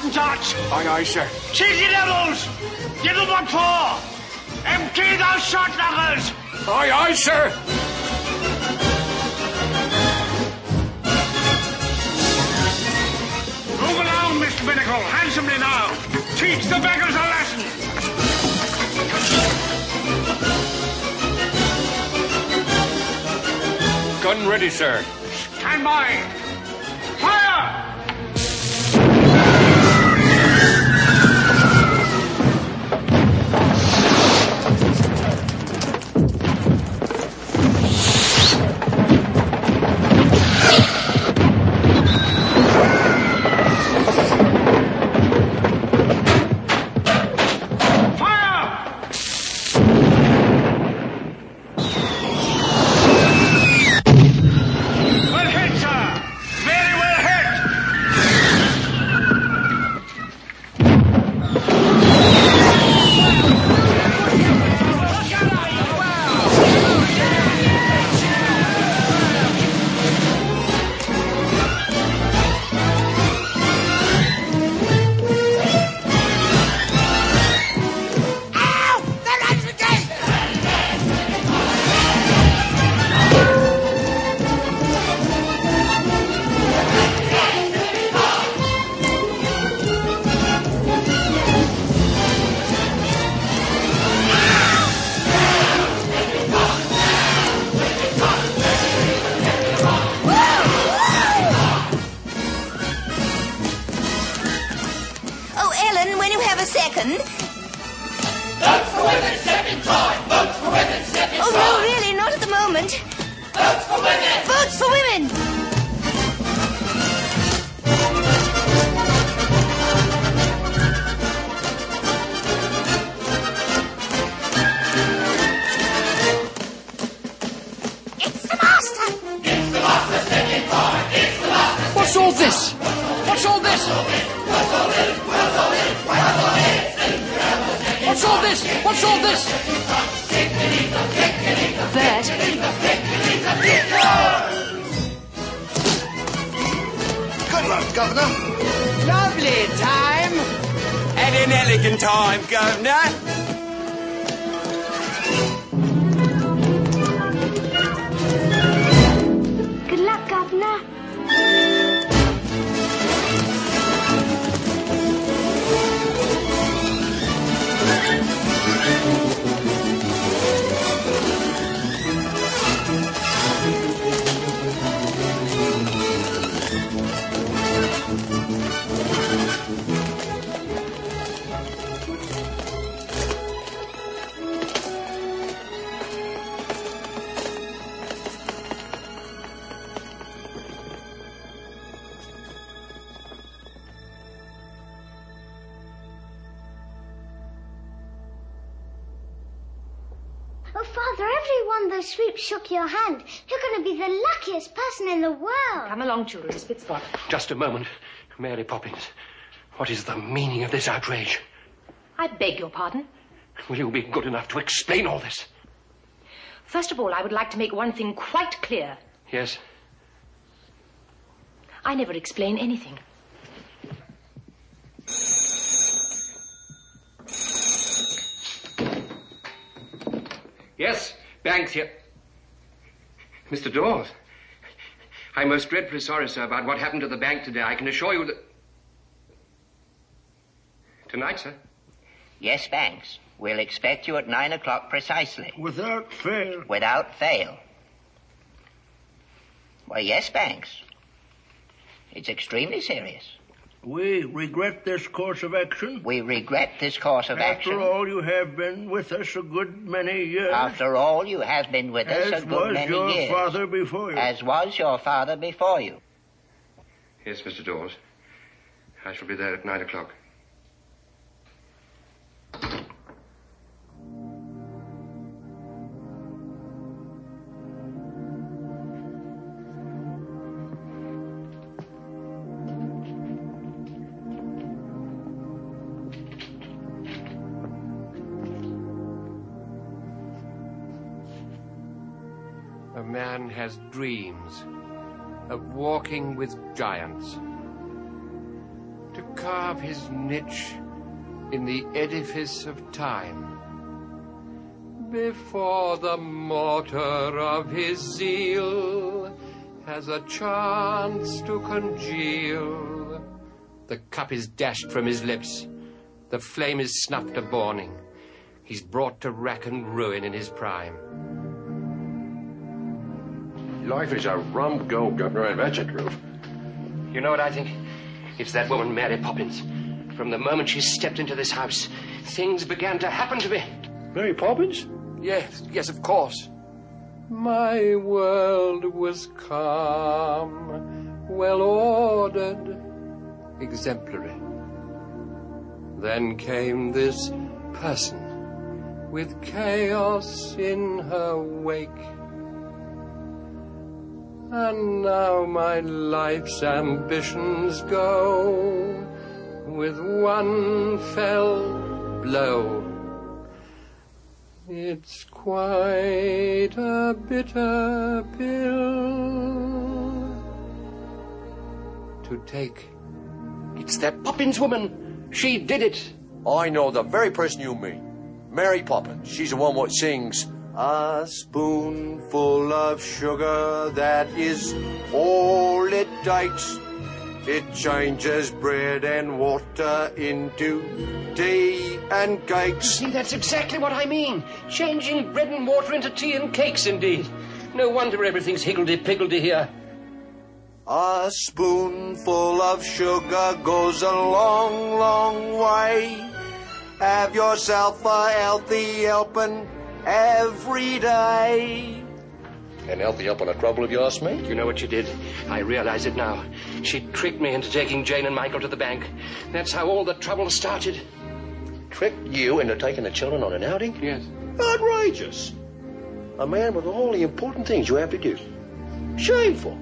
Hottentots! Aye, aye, sir. Cheeky devils! Give them what for! Empty those shot knuckles! Aye, aye, sir. Move along, Mr. Binnacle, handsomely now. Teach the beggars a lesson. Gun ready, sir. Stand by. Fire! What's all this? What's all this? What's all this? What's all this? Bert. Good luck, Governor. Lovely time. And an elegant time, Governor. Good luck, Governor. Oh, Father, every one of those sweeps shook your hand. You're going to be the luckiest person in the world. Come along, children. Spitspot. Just a moment. Mary Poppins, what is the meaning of this outrage? I beg your pardon? Will you be good enough to explain all this? First of all, I would like to make one thing quite clear. Yes? I never explain anything. Yes, Banks here. Mr. Dawes, I'm most dreadfully sorry, sir, about what happened to the bank today. I can assure you that... Tonight, sir? Yes, Banks. We'll expect you at 9 o'clock precisely. Without fail. Without fail. Why, yes, Banks. It's extremely serious. We regret this course of action. We regret this course of action. After all, you have been with us a good many years. After all, you have been with us a good many years. As was your father before you. As was your father before you. Yes, Mr. Dawes. I shall be there at 9 o'clock. A man has dreams of walking with giants. To carve his niche in the edifice of time. Before the mortar of his zeal has a chance to congeal, the cup is dashed from his lips, the flame is snuffed a burning. He's brought to rack and ruin in his prime. Life is a rum go, Governor, and that's the truth. You know what I think? It's that woman, Mary Poppins. From the moment she stepped into this house, things began to happen to me. Mary Poppins? Yes, of course. My world was calm, well-ordered, exemplary. Then came this person with chaos in her wake. And now my life's ambitions go with one fell blow. It's quite a bitter pill to take. It's that Poppins woman. She did it. I know the very person you mean. Mary Poppins. She's the one what sings, "A spoonful of sugar, that is all it takes. It changes bread and water into tea and cakes." See, that's exactly what I mean. Changing bread and water into tea and cakes, indeed. No wonder everything's higgledy-piggledy here. A spoonful of sugar goes a long, long way. Have yourself a healthy helping every day. An healthy helping of trouble, if you ask me? You know what you did? I realize it now. She tricked me into taking Jane and Michael to the bank. That's how all the trouble started. Tricked you into taking the children on an outing? Yes. Outrageous. A man with all the important things you have to do. Shameful.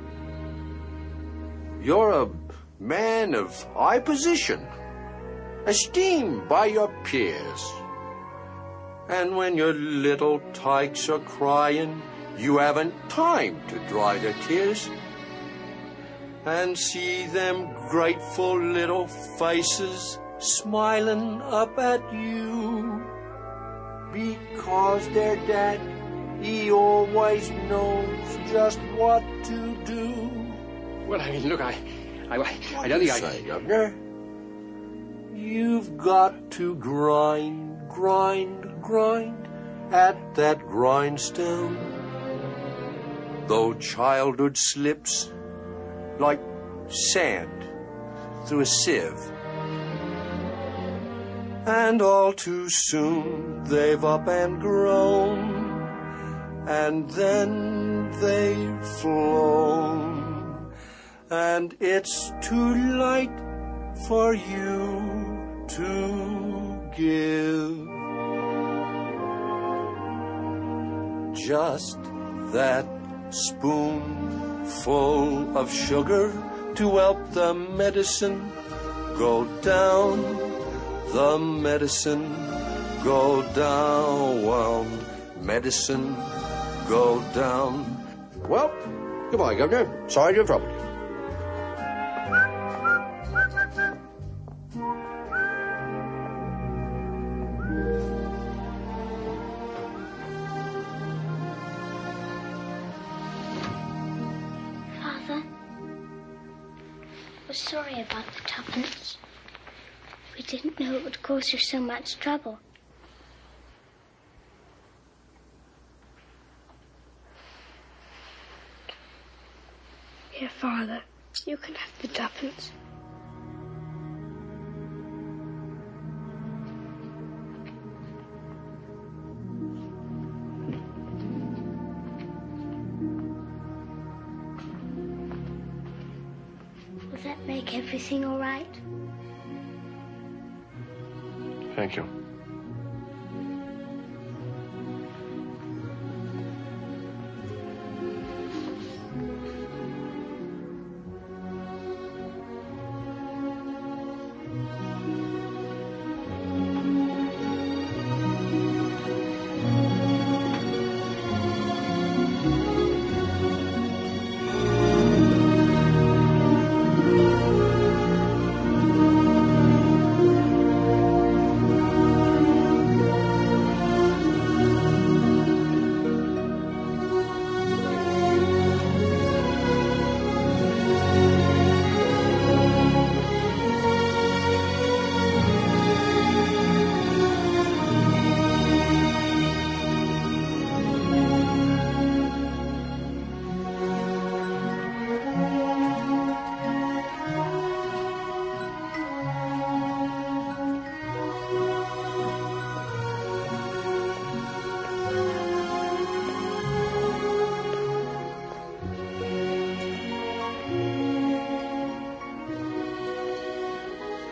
You're a man of high position, esteemed by your peers. And when your little tykes are crying, you haven't time to dry their tears and see them grateful little faces smiling up at you because their dad, he always knows just what to do. Well, I mean, look, I don't think I... Governor? You've got to grind at that grindstone. Though childhood slips like sand through a sieve, and all too soon they've up and grown, and then they've flown, and it's too late for you to give. Just that spoonful of sugar to help the medicine go down, the medicine go down, medicine go down. Well, goodbye, Governor. Sorry to have troubled you. We're sorry about the tuppence. We didn't know it would cause you so much trouble. Here, Father, you can have the tuppence. Will that make everything all right? Thank you.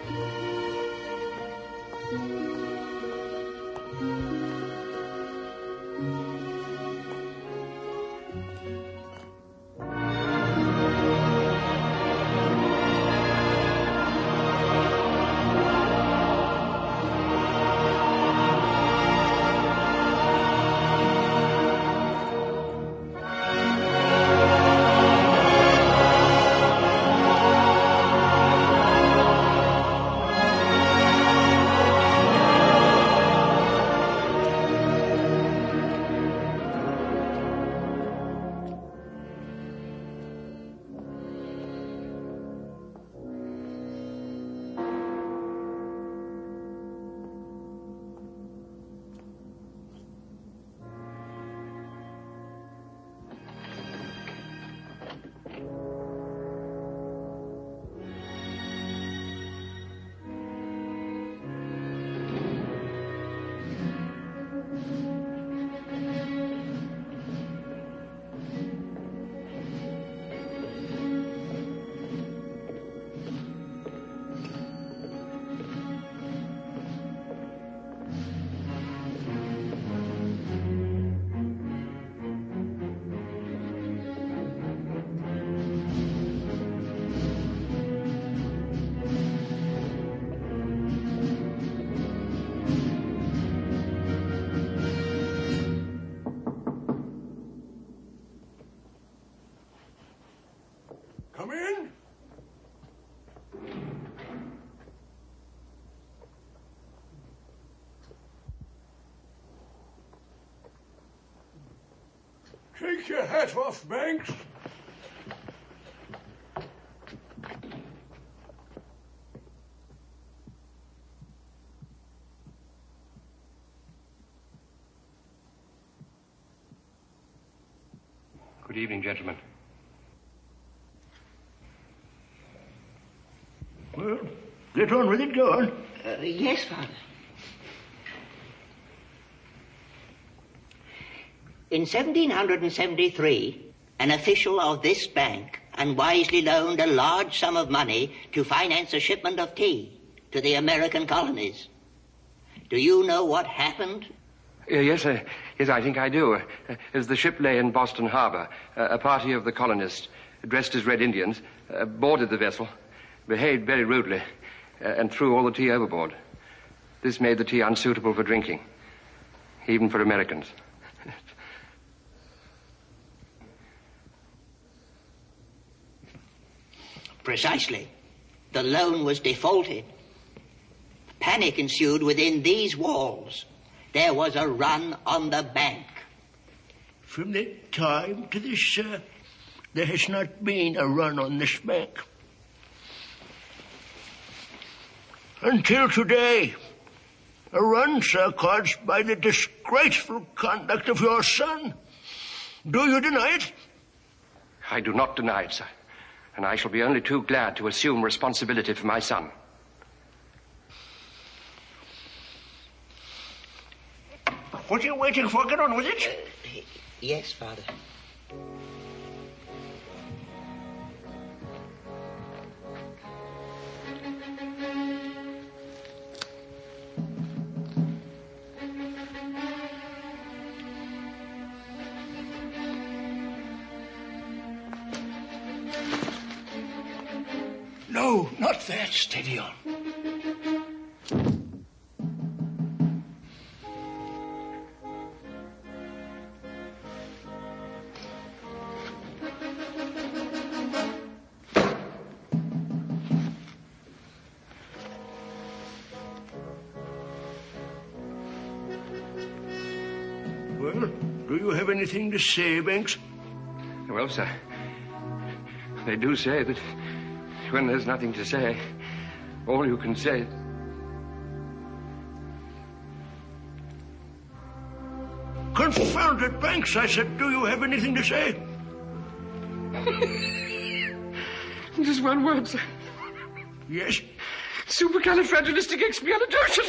Come in. Take your hat off, Banks. Good evening, gentlemen. Well, get on with it, go on. Yes, Father. In 1773, an official of this bank unwisely loaned a large sum of money to finance a shipment of tea to the American colonies. Do you know what happened? Yes, I think I do. As the ship lay in Boston Harbor, a party of the colonists, dressed as Red Indians, boarded the vessel, behaved very rudely, and threw all the tea overboard. This made the tea unsuitable for drinking, even for Americans. Precisely. The loan was defaulted. Panic ensued within these walls. There was a run on the bank. From that time to this, sir, there has not been a run on this bank. Until today, a run, sir, caused by the disgraceful conduct of your son. Do you deny it? I do not deny it, sir. And I shall be only too glad to assume responsibility for my son. What are you waiting for? Get on with it. Yes, Father. No, not that. Steady on. Well, do you have anything to say, Banks? Well, sir, they do say that when there's nothing to say, all you can say... Confound it, Banks, I said, do you have anything to say? Just one word, sir. Yes? Supercalifragilisticexpialidocious.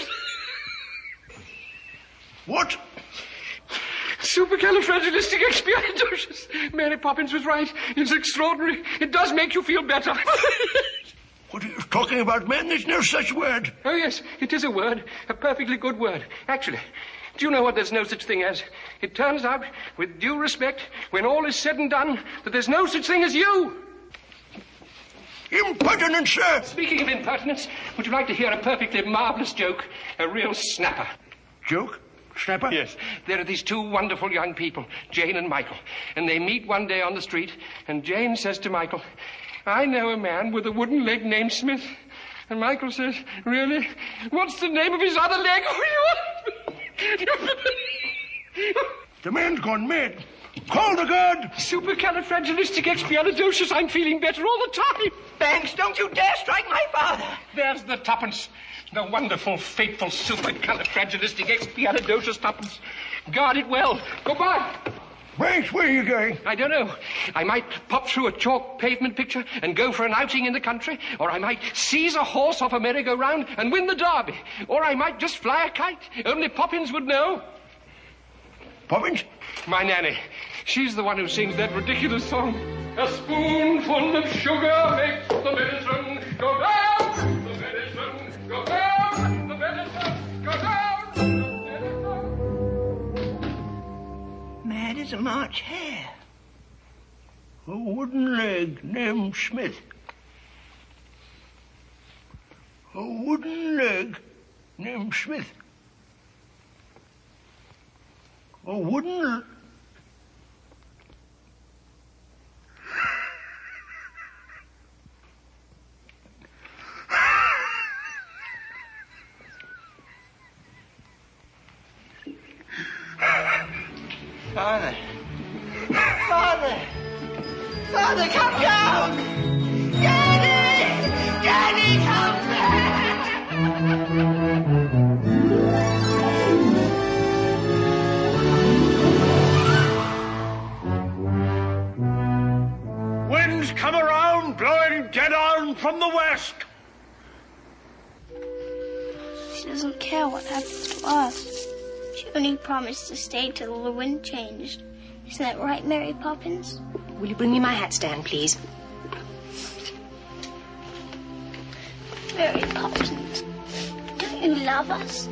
What? Supercalifragilisticexpialidocious. Mary Poppins was right. It's extraordinary. It does make you feel better. What are you talking about, man? There's no such word. Oh, yes, it is a word. A perfectly good word. Actually, do you know what there's no such thing as? It turns out, with due respect, when all is said and done, that there's no such thing as you. Impertinent, sir. Speaking of impertinence, would you like to hear a perfectly marvellous joke? A real snapper. Joke? Snapper? Yes. There are these two wonderful young people, Jane and Michael, and they meet one day on the street, and Jane says to Michael, I know a man with a wooden leg named Smith. And Michael says, really? What's the name of his other leg? The man's gone mad. Call the guard. Supercalifragilisticexpialidocious. I'm feeling better all the time. Banks, don't you dare strike my father. There's the tuppence. The wonderful, fateful supercalifragilisticexpialidocious tuppence. Guard it well. Goodbye. Banks, where are you going? I don't know. I might pop through a chalk pavement picture and go for an outing in the country, or I might seize a horse off a merry-go-round and win the derby, or I might just fly a kite. Only Poppins would know. Poppins? My nanny. She's the one who sings that ridiculous song. A spoonful of sugar makes the medicine go down. The medicine go down. The medicine go down. The medicine. Mad as a March hare. A wooden leg named Smith. A wooden leg named Smith. A wooden... Father! Father! Father, come down! Daddy! Daddy, come back! Winds come around, blowing dead on from the west. She doesn't care what happens to us. She only promised to stay till the wind changed. Isn't that right, Mary Poppins? Will you bring me my hat stand, please? Mary Poppins, don't you love us?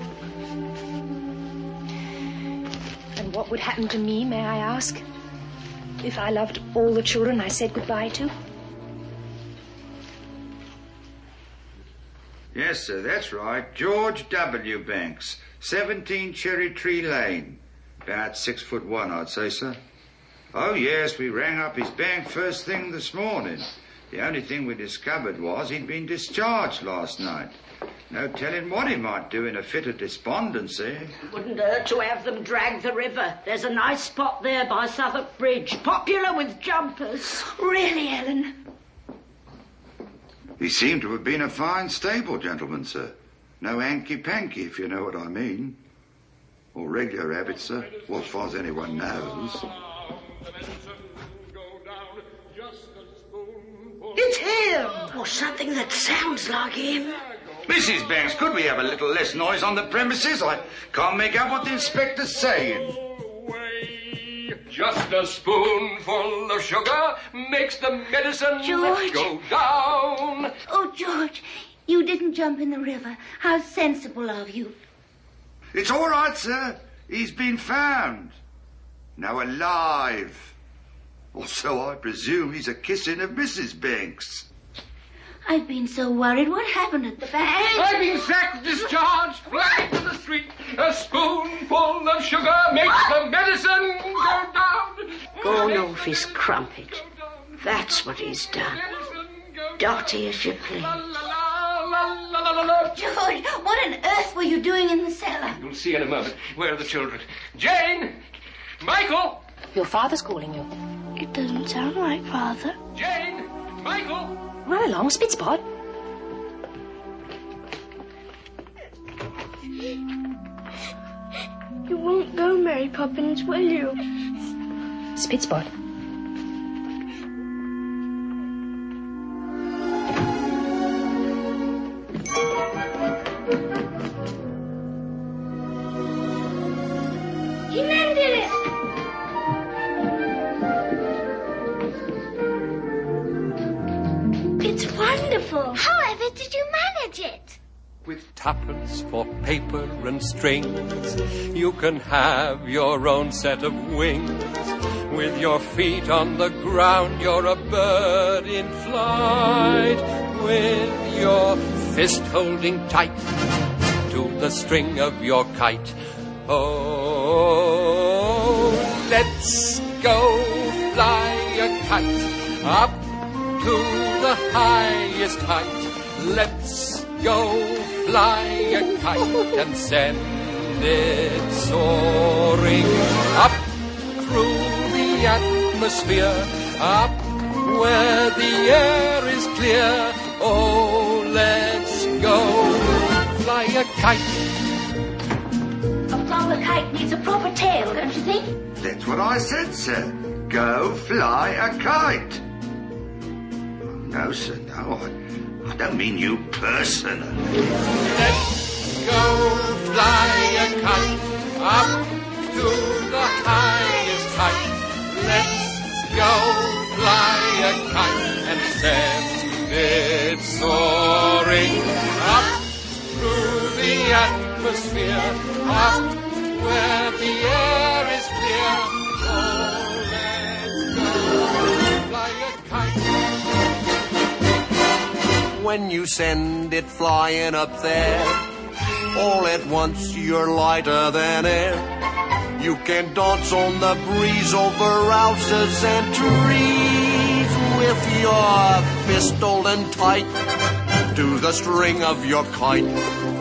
And what would happen to me, may I ask, if I loved all the children I said goodbye to? Yes, sir, that's right. George W. Banks, 17 Cherry Tree Lane. About 6'1", I'd say, sir. Oh, yes, we rang up his bank first thing this morning. The only thing we discovered was he'd been discharged last night. No telling what he might do in a fit of despondency. Wouldn't hurt to have them drag the river. There's a nice spot there by Southwark Bridge. Popular with jumpers. Really, Ellen? He seemed to have been a fine, stable gentleman, sir. No hanky-panky, if you know what I mean. Or regular habits, sir. Well, as far as anyone knows. It's him! Or something that sounds like him. Mrs. Banks, could we have a little less noise on the premises? I can't make out what the inspector's saying. Just a spoonful of sugar makes the medicine George. go down. Oh, George, you didn't jump in the river. How sensible of you. It's all right, sir. He's been found. Now alive. Also, I presume he's a kissing of Mrs. Banks. I've been so worried. What happened at the bank? I've been sacked, discharged, flagged to the street. A spoonful of sugar makes the medicine go down. Gone off his crumpet. That's what he's done. Dotty as you please. George, what on earth were you doing in the cellar? You'll see in a moment. Where are the children? Jane! Michael! Your father's calling you. It doesn't sound like Father. Jane! Michael! Run along, Spitspot. You won't go, Mary Poppins, will you? Spitspot. He mended it! It's wonderful. How With tuppence for paper and strings, you can have your own set of wings. With your feet on the ground, you're a bird in flight. With your fist holding tight to the string of your kite. Oh, let's go fly a kite up to the highest height. Let's go fly a kite and send it soaring up through the atmosphere, up where the air is clear. Oh, let's go fly a kite. A proper kite needs a proper tail, don't you think? That's what I said, sir. Go fly a kite. No, sir, no. I don't mean you personally. Let's go fly a kite up to the highest height. Let's go fly a kite and send it soaring up through the atmosphere, up where the air is clear. Oh, let's go fly a kite. When you send it flying up there, all at once you're lighter than air. You can dance on the breeze over houses and trees with your fist holding tight to the string of your kite. No!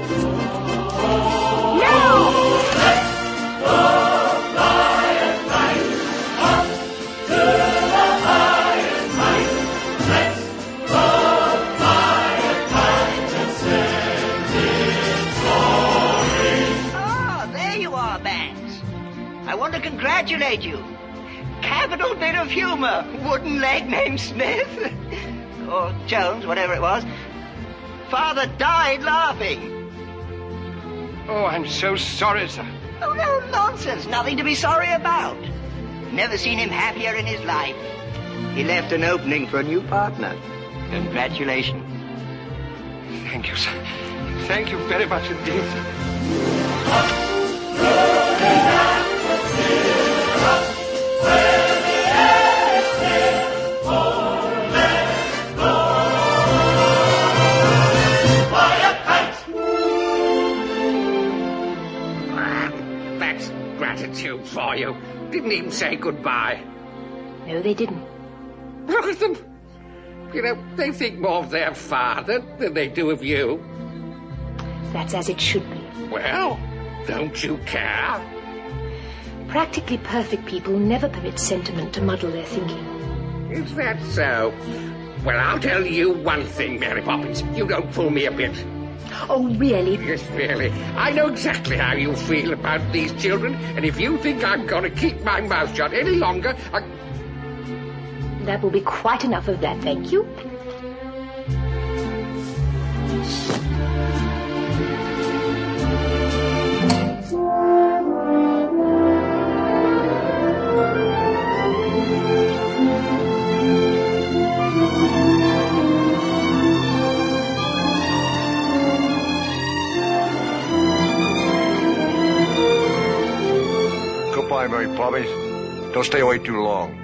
I want to congratulate you. Capital bit of humor. Wooden leg named Smith. Or Jones, whatever it was. Father died laughing. Oh, I'm so sorry, sir. Oh, no nonsense. Nothing to be sorry about. Never seen him happier in his life. He left an opening for a new partner. Congratulations. Thank you, sir. Thank you very much indeed. That's gratitude for you. Didn't even say goodbye. No, they didn't. Look at them. You know, they think more of their father than they do of you. That's as it should be. Well, don't you care? Practically perfect people never permit sentiment to muddle their thinking. Is that so? Well, I'll tell you one thing, Mary Poppins. You don't fool me a bit. Oh, really? Yes, really. I know exactly how you feel about these children, and if you think I'm going to keep my mouth shut any longer, That will be quite enough of that, thank you. Goodbye, Mary Poppins. Don't stay away too long.